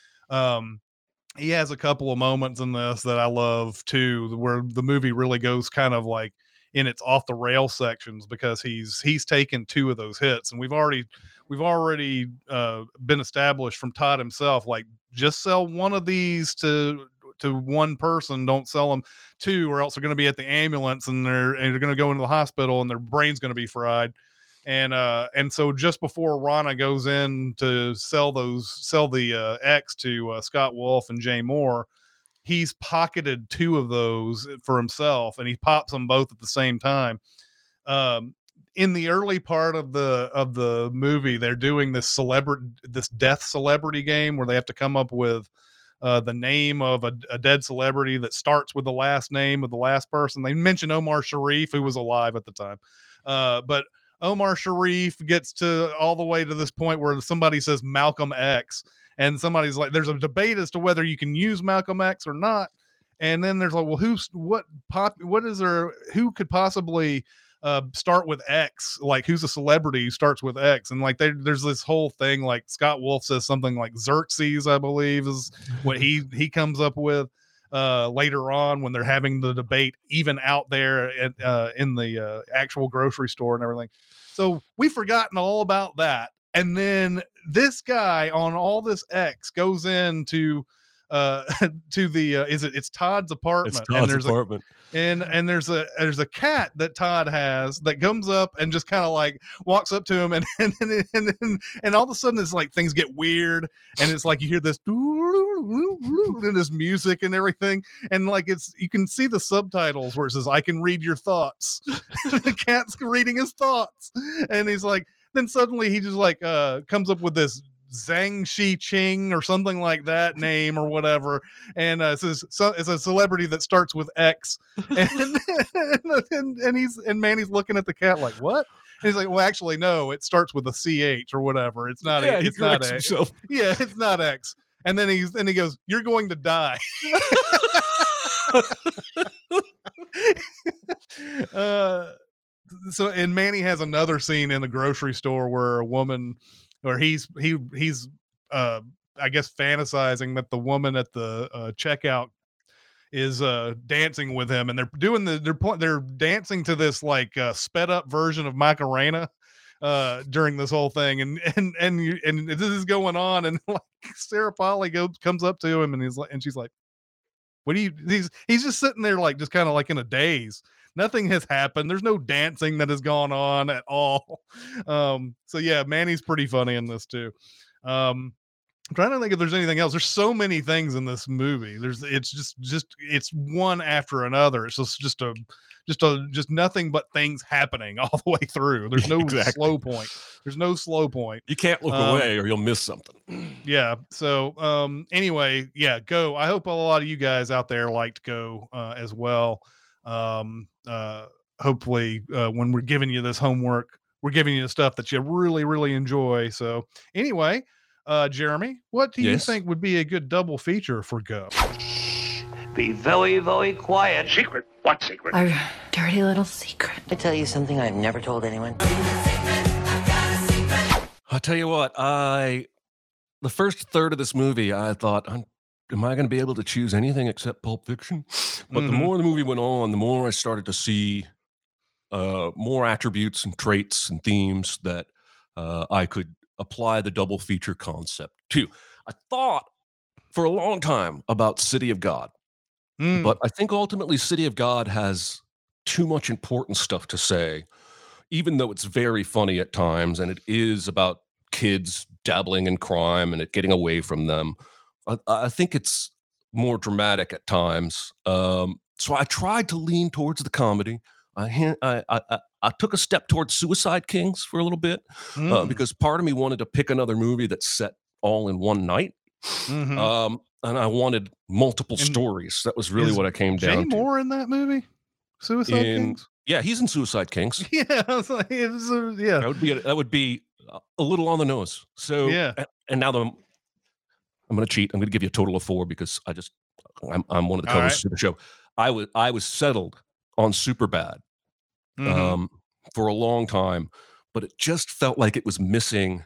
Um, he has a couple of moments in this that I love too, where the movie really goes kind of like in its off the rail sections, because he's he's taken two of those hits, and we've already we've already uh, been established from Todd himself, like, just sell one of these to to one person, don't sell them two, or else they're going to be at the ambulance and they're and they're going to go into the hospital and their brain's going to be fried. And uh and so just before Rana goes in to sell those sell the uh X to uh, Scott Wolf and Jay Moore, he's pocketed two of those for himself, and he pops them both at the same time. Um in the early part of the of the movie, they're doing this celebrity this death celebrity game where they have to come up with uh, the name of a, a dead celebrity that starts with the last name of the last person. They mentioned Omar Sharif, who was alive at the time, uh, but Omar Sharif gets to all the way to this point where somebody says Malcolm X, and somebody's like, there's a debate as to whether you can use Malcolm X or not. And then there's like, well, who's what pop, what is there, who could possibly uh, start with X? Like, who's a celebrity who starts with X? And like, they, there's this whole thing, like Scott Wolf says something like Xerxes, I believe is what he, he comes up with uh later on when they're having the debate even out there at, uh in the uh, actual grocery store and everything. So we've forgotten all about that, and then this guy on all this X goes into uh to the uh, is it it's Todd's apartment. It's and Todd's there's apartment. a, and and there's a there's a cat that Todd has that comes up and just kind of like walks up to him, and and, and and and and all of a sudden it's like things get weird, and it's like you hear this and this music and everything, and like it's you can see the subtitles where it says, "I can read your thoughts." The cat's reading his thoughts, and he's like, then suddenly he just like uh comes up with this Zhang Shi Ching or something like that name or whatever, and uh, it says so, it's a celebrity that starts with X, and, and and and he's and Manny's looking at the cat like, what? And he's like, well, actually, no, it starts with a C H or whatever. It's not. Yeah, a, he it's not corrects X. himself. Yeah, it's not X. And then he's and he goes, "You're going to die." uh, so and Manny has another scene in the grocery store where a woman, or he's he he's uh I guess fantasizing that the woman at the uh, checkout is uh dancing with him, and they're doing the they're they're dancing to this like uh, sped up version of Macarena uh during this whole thing, and and and you, and this is going on, and like Sarah Polly goes comes up to him, and he's like, and she's like, what do you he's he's just sitting there like just kind of like in a daze. Nothing has happened. There's no dancing that has gone on at all. Um so yeah, Manny's pretty funny in this too. um I'm trying to think if there's anything else. There's so many things in this movie. There's it's just just it's one after another. It's just just a just a just nothing but things happening all the way through. There's no Exactly. slow point. There's no slow point. You can't look Um, away or you'll miss something. Yeah. So um anyway, yeah, Go. I hope a lot of you guys out there liked Go uh, as well. Um uh hopefully uh, when we're giving you this homework, we're giving you the stuff that you really, really enjoy. So anyway, uh Jeremy, what do you Yes? think would be a good double feature for Go? Be very, very quiet. Secret? What secret? Our dirty little secret. I tell you something I've never told anyone. I'll tell you what, I the first third of this movie, I thought, I'm, am I going to be able to choose anything except Pulp Fiction? But the Mhm. more the movie went on, the more I started to see uh, more attributes and traits and themes that uh, I could apply the double feature concept to. I thought for a long time about City of God, Mm. but I think ultimately City of God has too much important stuff to say, even though it's very funny at times and it is about kids dabbling in crime and it getting away from them. I, I think it's more dramatic at times. Um, so I tried to lean towards the comedy. I, hin- I, I, I I took a step towards Suicide Kings for a little bit uh, Mm. because part of me wanted to pick another movie that's set all in one night. Mhm. Um, and I wanted multiple And stories. That was really Is what I came Jay down to. Moore in that movie? Suicide In Kings? yeah, he's in Suicide Kings. Yeah, I was like, it's, uh, yeah, That would be a, that would be a a little on the nose. So yeah. a- and now the I'm going to cheat. I'm going to give you a total of four because I just I'm I'm one of the All right. co-hosts of the show. I was I was settled on Superbad Mhm. um, for a long time, but it just felt like it was missing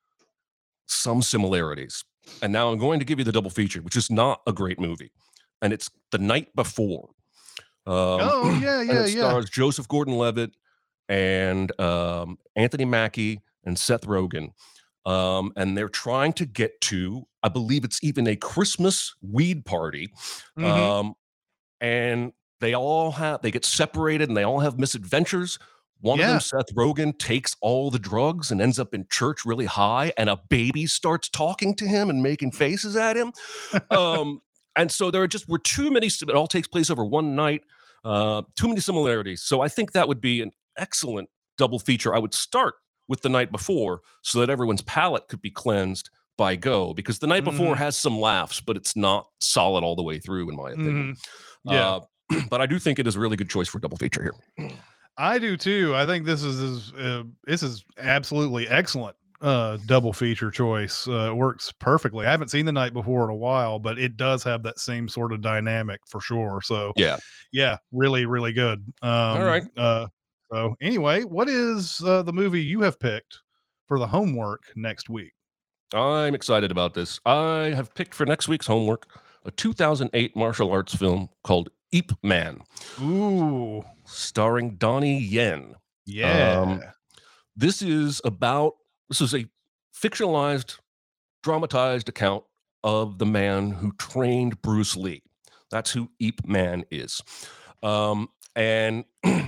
some similarities. And now I'm going to give you the double feature, which is not a great movie, and it's The Night Before. Um, Oh, yeah, and yeah, it yeah. stars Joseph Gordon-Levitt and um, Anthony Mackie and Seth Rogen. Um, and they're trying to get to, I believe it's even a Christmas weed party. Mhm. Um, and they all have, they get separated and they all have misadventures. One of Yeah. them, Seth Rogen, takes all the drugs and ends up in church really high, and a baby starts talking to him and making faces at him. Um, and so there are just were too many. It all takes place over one night. Uh, too many similarities. So I think that would be an excellent double feature. I would start with The Night Before so that everyone's palate could be cleansed by Go, because The Night Before Mhm. has some laughs, but it's not solid all the way through, in my opinion. Mhm. Yeah. Uh, but I do think it is a really good choice for double feature here. I do too. I think this is, is uh, this is absolutely excellent uh double feature choice. Uh, it works perfectly. I haven't seen The Night Before in a while, but it does have that same sort of dynamic for sure. So Yeah. yeah, really, really good. Um, All right. Uh, so anyway, what is uh, the movie you have picked for the homework next week? I'm excited about this. I have picked for next week's homework a two thousand eight martial arts film called Ip Man, Ooh, starring Donnie Yen. yeah. Um, This is about, this is a fictionalized, dramatized account of the man who trained Bruce Lee. That's who Ip Man is. Um, and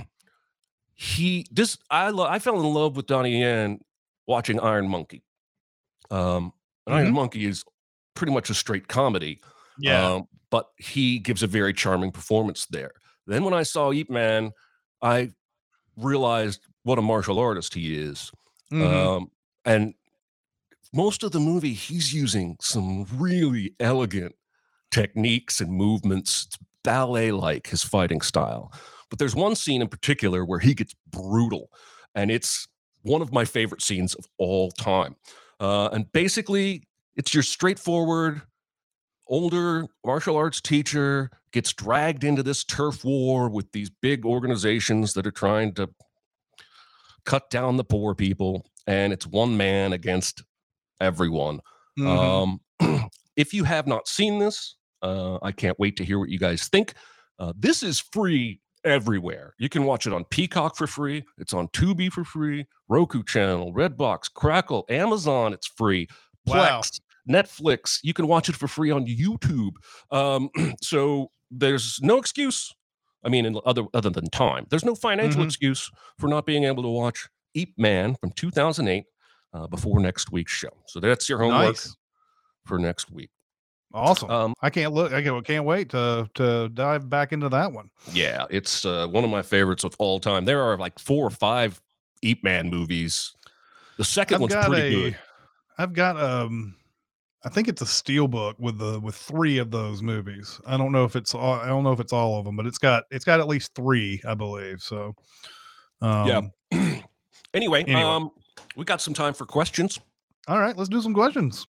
he, this, I, lo- I fell in love with Donnie Yen watching Iron Monkey. Um, and Iron Mhm. Monkey is pretty much a straight comedy. Yeah. Um, but he gives a very charming performance there. Then when I saw Ip Man, I realized what a martial artist he is. Mhm. Um, and most of the movie, he's using some really elegant techniques and movements. It's ballet-like, his fighting style. But there's one scene in particular where he gets brutal, and it's one of my favorite scenes of all time. Uh, and basically, it's your straightforward older martial arts teacher gets dragged into this turf war with these big organizations that are trying to cut down the poor people, and it's one man against everyone. Mhm. Um, if you have not seen this, uh, I can't wait to hear what you guys think. Uh, this is free everywhere. You can watch it on Peacock for free. It's on Tubi for free, Roku channel, Redbox, Crackle, Amazon. It's free. Wow. Plex, Netflix. You can watch it for free on YouTube. Um, so there's no excuse. I mean, in other other than time, there's no financial Mhm. excuse for not being able to watch Ip Man from two thousand eight uh, before next week's show. So that's your homework Nice. for next week. Awesome. Um, I can't look. I can't, can't wait to to dive back into that one. yeah, it's uh, one of my favorites of all time. There are like four or five Ip Man movies. The 2nd I've one's got pretty a. good. I've got um. I think it's a steel book with the with three of those movies. I don't know if it's all, I don't know if it's all of them, but it's got it's got at least three, I believe. So um, Yeah. Anyway, Anyway. um, we got some time for questions. all right, let's do some questions.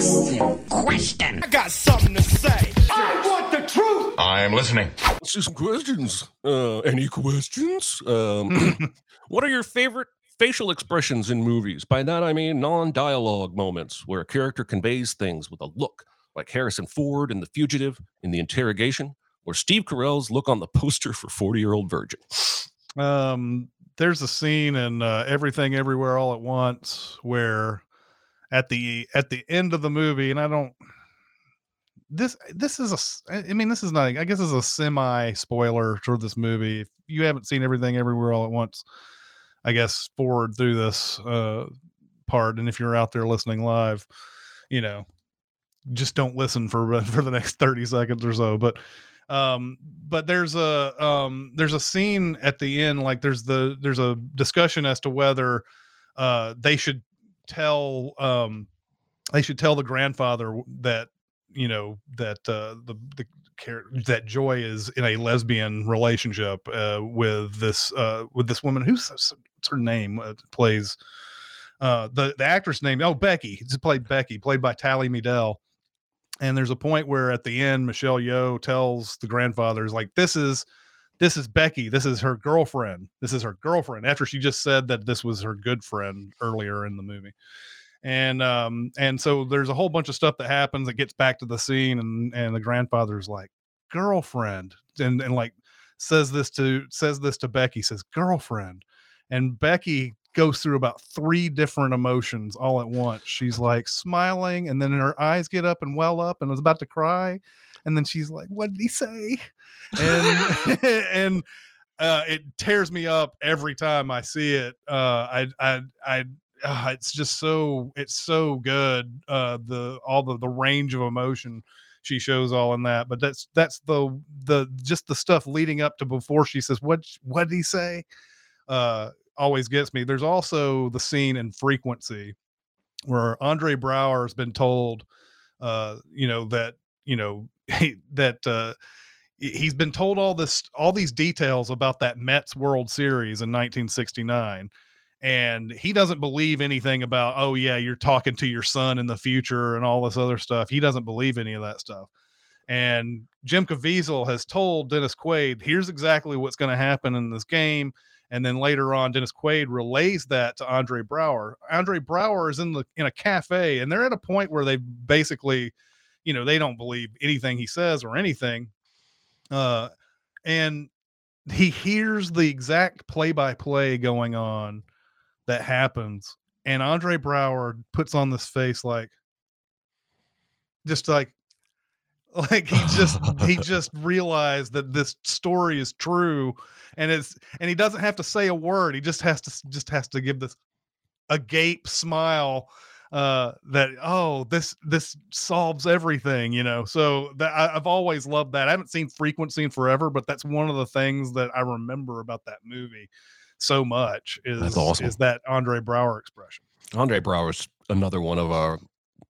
I got something to say. I want the truth. I'm listening. Let's do some questions. Uh, any questions? Um, what are your favorite facial expressions in movies? By that, I mean non-dialogue moments where a character conveys things with a look, like Harrison Ford in The Fugitive in The Interrogation, or Steve Carell's look on the poster for forty-Year-Old Virgin. Um, there's a scene in uh, Everything Everywhere All at Once where at the at the end of the movie, and I don't. This this is a s- I mean this is not I guess it's a semi spoiler for this movie. If you haven't seen Everything Everywhere All at Once, I guess forward through this uh part. And if you're out there listening live, you know, just don't listen for for the next thirty seconds or so. But um but there's a um there's a scene at the end, like there's the there's a discussion as to whether uh they should tell um they should tell the grandfather that, you know, that uh the the that Joy is in a lesbian relationship uh with this uh with this woman who's what's her name, uh, plays uh the the actress name, oh, Becky. It's played Becky, played by Tally Meadell. And there's a point where at the end, Michelle Yeoh tells the grandfathers, like, this is, this is Becky. This is her girlfriend. This is her girlfriend, after she just said that this was her good friend earlier in the movie. And, um, and so there's a whole bunch of stuff that happens that gets back to the scene, and, and the grandfather's like, girlfriend. And, and like says this to, says this to Becky, says girlfriend. And Becky goes through about three different emotions all at once. She's like smiling, and then her eyes get up and well up and was about to cry. And then she's like, what did he say? And, and, uh, it tears me up every time I see it. Uh, I, I, I, uh, it's just so, it's so good. Uh, the, all the, the range of emotion she shows all in that, but that's, that's the, the, just the stuff leading up to before she says, what, what did he say? Uh, always gets me. There's also the scene in Frequency where Andre Braugher has been told, uh, you know, that, you know, he, that, uh, he's been told all this, all these details about that Mets World Series in nineteen sixty-nine. And he doesn't believe anything about, oh yeah, you're talking to your son in the future and all this other stuff. He doesn't believe any of that stuff. And Jim Caviezel has told Dennis Quaid, here's exactly what's going to happen in this game. And then later on, Dennis Quaid relays that to Andre Braugher. Andre Braugher is in the in a cafe, and they're at a point where they basically, you know, they don't believe anything he says or anything. Uh, and he hears the exact play-by-play going on that happens, and Andre Braugher puts on this face like, just like, like he just he just realized that this story is true, and it's and he doesn't have to say a word. He just has to just has to give this agape smile uh that, oh, this this solves everything, you know. So that I, I've always loved that. I haven't seen Frequency in forever, but that's one of the things that I remember about that movie so much is That's awesome. is that Andre Braugher expression. Andre Braugher's another one of our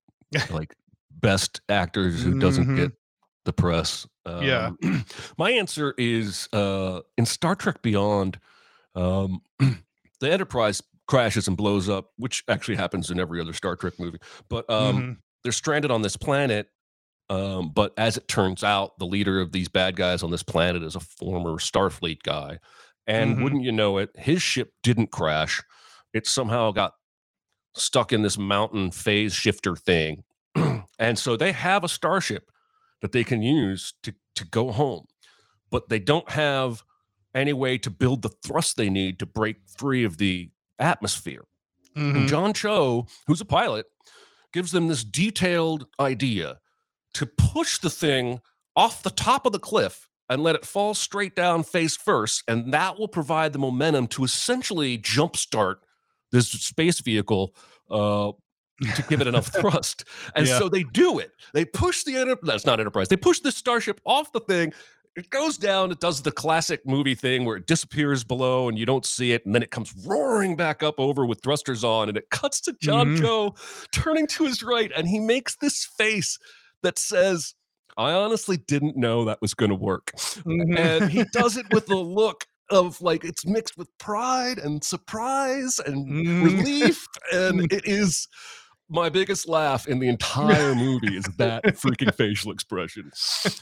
like best actors who doesn't Mhm. get the press. Um, Yeah. My answer is uh, in Star Trek Beyond, um, the Enterprise crashes and blows up, which actually happens in every other Star Trek movie. But um, Mhm. they're stranded on this planet. Um, but as it turns out, the leader of these bad guys on this planet is a former Starfleet guy. And Mhm. wouldn't you know it, his ship didn't crash. It somehow got stuck in this mountain phase shifter thing. And so they have a starship that they can use to, to go home, but they don't have any way to build the thrust they need to break free of the atmosphere. And Mhm. John Cho, who's a pilot, gives them this detailed idea to push the thing off the top of the cliff and let it fall straight down face first. And that will provide the momentum to essentially jumpstart this space vehicle uh, to give it enough thrust. And Yeah. so they do it. They push the, enter- that's not Enterprise. They push the starship off the thing. It goes down. It does the classic movie thing where it disappears below and you don't see it. And then it comes roaring back up over with thrusters on. And it cuts to John Mhm. Cho turning to his right. And he makes this face that says, I honestly didn't know that was going to work. Mhm. And he does it with a look of like, it's mixed with pride and surprise and Mhm. relief. And it is my biggest laugh in the entire movie is that freaking facial expression.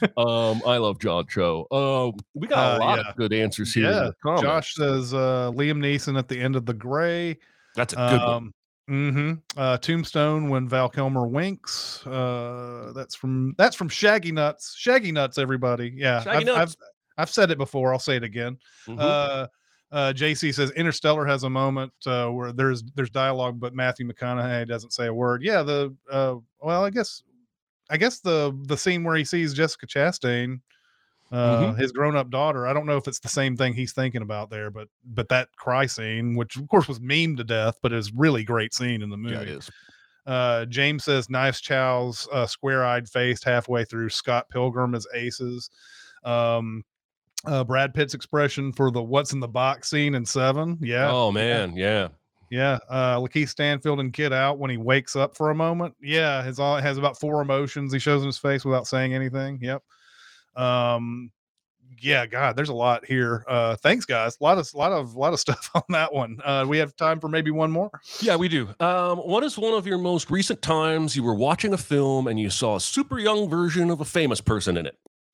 Um, I love John Cho. Um, we got a Uh, lot yeah. of good answers here. in Yeah. the comments. Josh says uh, Liam Neeson at the end of The Gray. That's a good one. Um, mhm. Uh, Tombstone when Val Kilmer winks. Uh, that's from that's from Shaggy Nuts. Shaggy Nuts, everybody. Yeah, Shaggy I've, Nuts. I've I've said it before. I'll say it again. Mhm. Uh, uh, J C says Interstellar has a moment uh, where there's there's dialogue, but Matthew McConaughey doesn't say a word. Yeah, the uh, well, I guess I guess the the scene where he sees Jessica Chastain Uh, Mhm. his grown-up daughter. I don't know if it's the same thing he's thinking about there, but but that cry scene, which of course was memed to death, but is really great scene in the Yeah, it movie. is. Uh, James says Nice Chow's uh, square-eyed faced halfway through Scott Pilgrim as Aces. Um, uh, Brad Pitt's expression for the "What's in the box" scene in Seven. Yeah, Oh yeah, man, yeah. yeah. Uh, Lakeith Stanfield and Get Out when he wakes up for a moment. Yeah, his all has about four emotions he shows in his face without saying anything. Yep. Um, yeah, God, there's a lot here. Uh, thanks, guys. A lot of, lot of, lot of stuff on that one. Uh, we have time for maybe one more. Yeah, we do. Um, what is one of your most recent times you were watching a film and you saw a super young version of a famous person in it?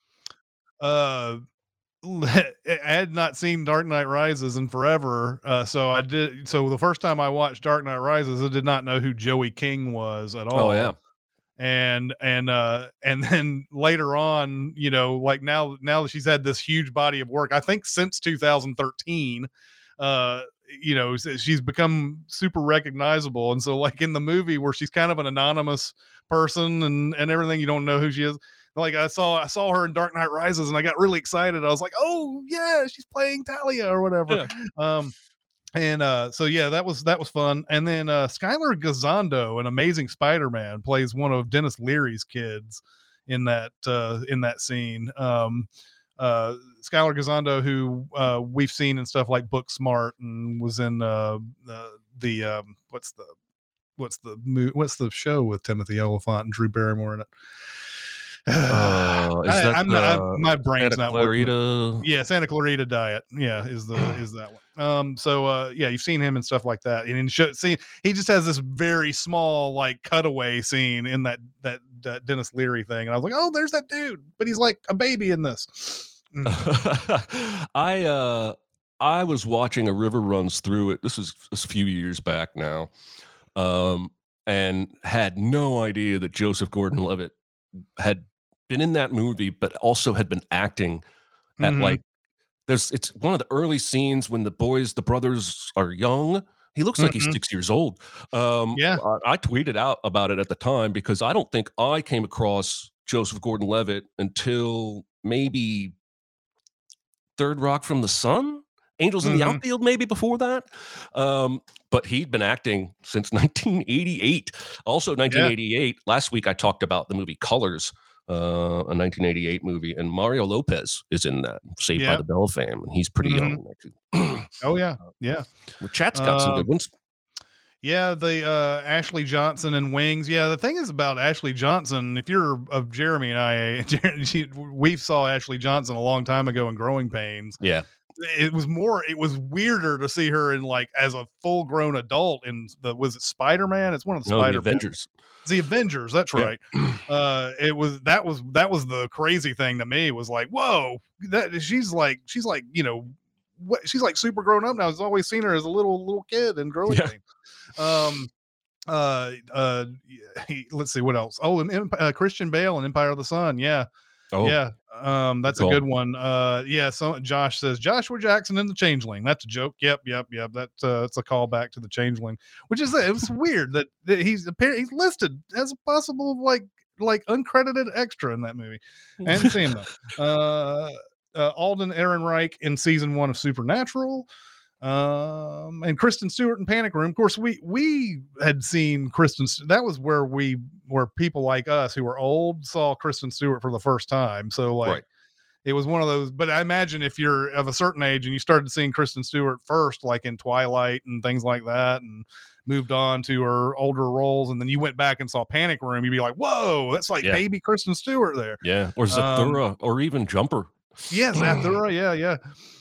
Uh, I had not seen Dark Knight Rises in forever, uh, so I did. So the first time I watched Dark Knight Rises, I did not know who Joey King was at all. Oh yeah. And and uh and then later on, you know, like now now that she's had this huge body of work, I think since two thousand thirteen, uh you know, s- she's become super recognizable. And so like in the movie where she's kind of an anonymous person and and everything, you don't know who she is. Like I saw I saw her in Dark Knight Rises and I got really excited. I was like, "Oh, yeah, she's playing Talia or whatever." Yeah. Um and uh so yeah, that was that was fun. And then uh Skylar Gazondo in Amazing Spider-Man plays one of Dennis Leary's kids in that uh in that scene. Um uh Skylar Gazondo, who uh we've seen in stuff like Book Smart and was in uh the, the um what's the what's the mo- what's the show with Timothy Olyphant and Drew Barrymore in it. Uh, is I, that I'm not, uh, I'm, my brain's Santa not working. Clarita? Yeah, Santa Clarita Diet. Yeah, is the is that one. Um, so uh, yeah, you've seen him and stuff like that. And in show, see, he just has this very small like cutaway scene in that that that Dennis Leary thing, and I was like, oh, there's that dude, but he's like a baby in this. Mm. I uh I was watching A River Runs Through It. This was a few years back now. Um and had no idea that Joseph Gordon-Levitt had been in that movie, but also had been acting at Mhm. like there's it's one of the early scenes when the boys, the brothers are young. He looks like he's Mhm. six years old. Um, Yeah. I, I tweeted out about it at the time because I don't think I came across Joseph Gordon-Levitt until maybe Third Rock from the Sun, Angels in the Mhm. Outfield, maybe before that. Um, but he'd been acting since nineteen eighty-eight. Also, Yeah. nineteen eighty-eight. Last week, I talked about the movie Colors, uh, a nineteen eighty-eight movie, and Mario Lopez is in that, Saved by Yeah. the Bell fame, and he's pretty Mhm. young. Actually. Oh yeah. Yeah. Well, chat's got some Um, good ones. Yeah, the uh, Ashley Johnson and Wings. Yeah, the thing is about Ashley Johnson. If you're of Jeremy and I, she, we saw Ashley Johnson a long time ago in Growing Pains. Yeah. It was more. It was weirder to see her in like as a full grown adult in the was it Spider Man? It's one of the No, the Spider Avengers. The Avengers. That's Yeah. right. Uh, it was that was that was the crazy thing to me was like, whoa, that she's like she's like you know what she's like super grown up now. I've always seen her as a little little kid in Growing Yeah. Pains. Um, uh, uh, he, let's see what else. Oh, and Emp- uh, Christian Bale and Empire of the Sun. Yeah, Oh, yeah. Um, that's good a call. good one. Uh, yeah. So Josh says Joshua Jackson in the Changeling. That's a joke. Yep, yep, yep. That's uh, it's a callback to the Changeling, which is it was weird that, that he's appear he's listed as a possible like like uncredited extra in that movie. I haven't seen him though. Uh, uh, Alden Ehrenreich in season one of Supernatural. Um, and Kristen Stewart in Panic Room. Of course, we we had seen Kristen. St- That was where we where people like us who were old saw Kristen Stewart for the first time. So like, Right. it was one of those. But I imagine if you're of a certain age and you started seeing Kristen Stewart first, like in Twilight and things like that, and moved on to her older roles, and then you went back and saw Panic Room, you'd be like, "Whoa, that's like Yeah. baby Kristen Stewart there." Yeah. Or Zathura, or even Jumper. Yeah, Zathura. Yeah, yeah.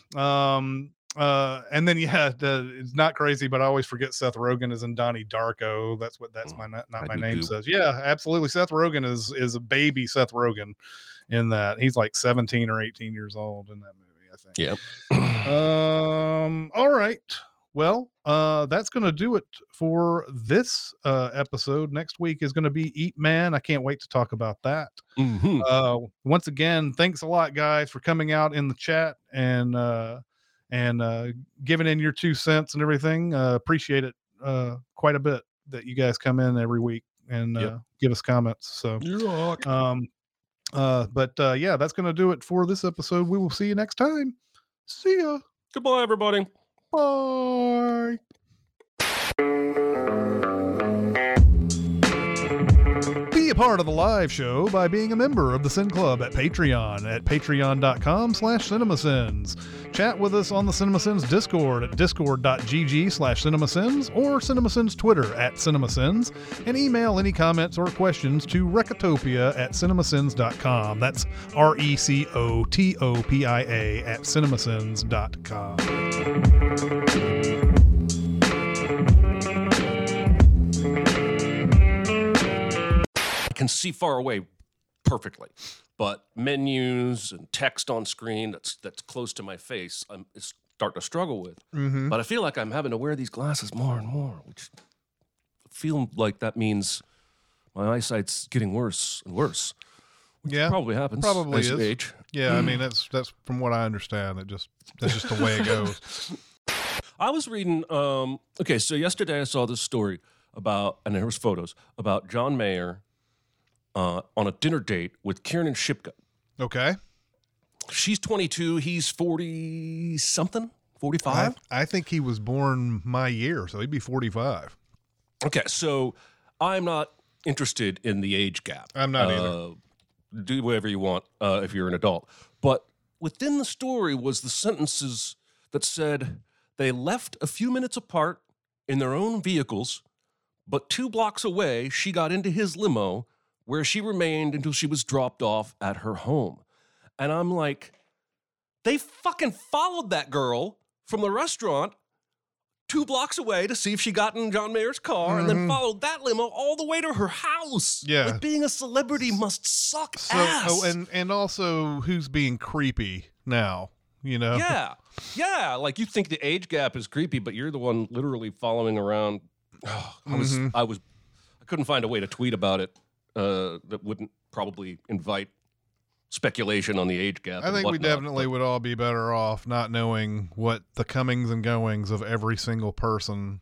Um, uh, and then yeah, the, it's not crazy, but I always forget Seth Rogen is in Donnie Darko. That's what that's my not, not I my do name too. says. Yeah, absolutely. Seth Rogen is is a baby Seth Rogen in that. He's like seventeen or eighteen years old in that movie, I think. Yep. Um, all right. Well, uh, that's going to do it for this uh, episode. Next week is going to be Eat Man. I can't wait to talk about that. Mhm. Uh, once again, thanks a lot, guys, for coming out in the chat and uh, and uh, giving in your two cents and everything. Uh, appreciate it uh, quite a bit that you guys come in every week and uh, Yep. give us comments. So, You rock. um, Uh, but uh, yeah, that's going to do it for this episode. We will see you next time. See ya. Goodbye, everybody. Bye. Be a part of the live show by being a member of the Sin Club at Patreon at patreon.com slash cinemasins. Chat with us on the CinemaSins Discord at discord.gg slash cinemasins or CinemaSins Twitter at cinemasins, and email any comments or questions to recotopia at cinemasins dot com. That's R E C O T O P I A at cinemasins dot com. I can see far away perfectly, but menus and text on screen that's that's close to my face, I'm starting to struggle with. Mm-hmm. But I feel like I'm having to wear these glasses more and more, which I feel like that means my eyesight's getting worse and worse. Which Yeah, probably happens. probably as you is. age. Yeah, I mean that's that's from what I understand. It just that's just the way it goes. I was reading. Um, okay, so yesterday I saw this story about, and there was photos about John Mayer uh, on a dinner date with Kiernan Shipka. Okay, She's twenty-two. He's forty something, forty-five. I, I think he was born my year, so he'd be forty-five. Okay, so I'm not interested in the age gap. I'm not uh, either. Do whatever you want uh, if you're an adult. But within the story was the sentences that said they left a few minutes apart in their own vehicles, but two blocks away, she got into his limo where she remained until she was dropped off at her home. And I'm like, they fucking followed that girl from the restaurant two blocks away to see if she got in John Mayer's car, and then followed that limo all the way to her house. Yeah. Like, being a celebrity must suck So, ass. oh, and and also, who's being creepy now? You know? yeah, yeah. Like, you think the age gap is creepy, but you're the one literally following around. Oh, I was, Mhm. I was, I couldn't find a way to tweet about it uh, that wouldn't probably invite speculation on the age gap. I and think we whatnot, definitely but- would all be better off not knowing what the comings and goings of every single person,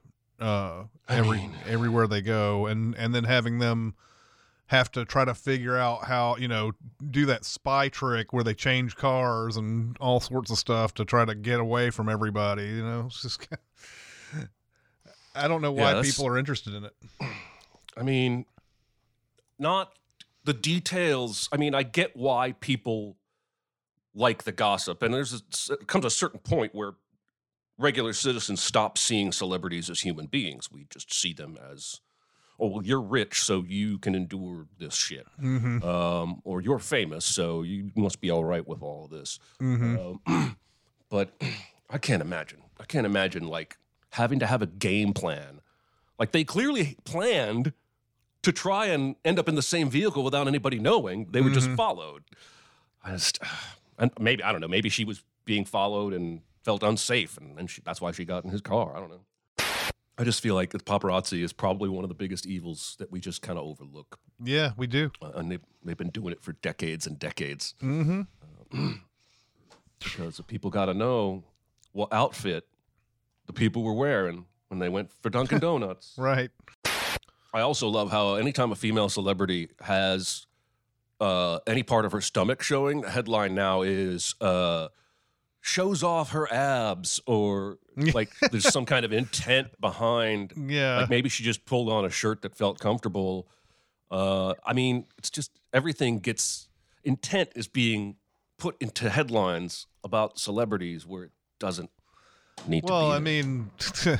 uh, I every mean- everywhere they go, and and then having them have to try to figure out how, you know, do that spy trick where they change cars and all sorts of stuff to try to get away from everybody. You know, it's just. I don't know Yeah, why that's- people are interested in it. I mean, not the details. I mean, I get why people like the gossip, and there's a, it comes a certain point where regular citizens stop seeing celebrities as human beings. We just see them as, oh, well, you're rich, so you can endure this shit, Mm-hmm. um, or you're famous, so you must be all right with all of this. Mm-hmm. Um, but I can't imagine. I can't imagine like having to have a game plan. Like, they clearly planned to try and end up in the same vehicle without anybody knowing. They were just Mhm. followed. I just, and maybe, I don't know, maybe she was being followed and felt unsafe, and, and she, that's why she got in his car. I don't know. I just feel like the paparazzi is probably one of the biggest evils that we just kind of overlook. Yeah, we do. Uh, and they, they've been doing it for decades and decades. Mm-hmm. Because the people got to know what outfit the people were wearing when they went for Dunkin' Donuts. Right. I also love how anytime a female celebrity has uh, any part of her stomach showing, the headline now is uh, shows off her abs, or like there's some kind of intent behind. Yeah. Like maybe she just pulled on a shirt that felt comfortable. Uh, I mean, it's just everything gets, intent is being put into headlines about celebrities where it doesn't need to be. Well, I there. mean,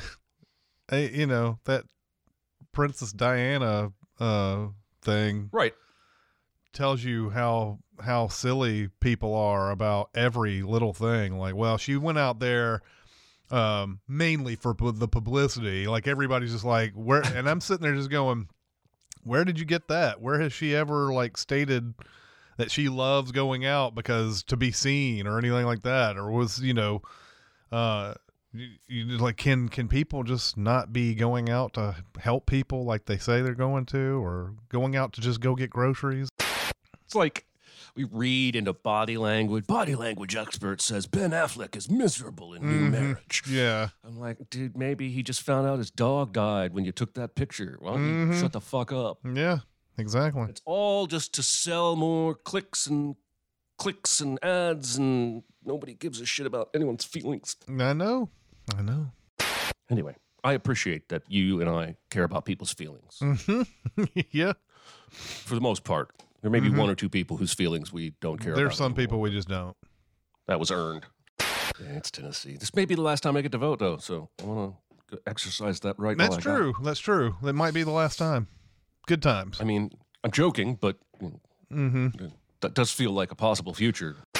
I, you know, that Princess Diana uh, thing Right. tells you how how silly people are about every little thing. Like, well, she went out there um, mainly for pu- the publicity. Like, everybody's just like, where? And I'm sitting there just going, where did you get that? Where has she ever like stated that she loves going out because to be seen or anything like that? Or was, you know, uh, you, you like, can can people just not be going out to help people like they say they're going to, or going out to just go get groceries? It's like we read into body language. Body language expert says Ben Affleck is miserable in new Mhm. marriage. Yeah. I'm like, dude, maybe he just found out his dog died when you took that picture. Why don't you Mhm. shut the fuck up? Yeah. exactly. It's all just to sell more clicks and clicks and ads, and nobody gives a shit about anyone's feelings. I know. I know. Anyway, I appreciate that you and I care about people's feelings. Mm-hmm. Yeah. For the most part. There may be Mhm. one or two people whose feelings we don't care There's about. some anymore. people we just don't. That was earned. Yeah, it's Tennessee. This may be the last time I get to vote, though, so I want to exercise that right now. That's I got it. true. That's true. That might be the last time. Good times. I mean, I'm joking, but you know, Mm-hmm. that does feel like a possible future.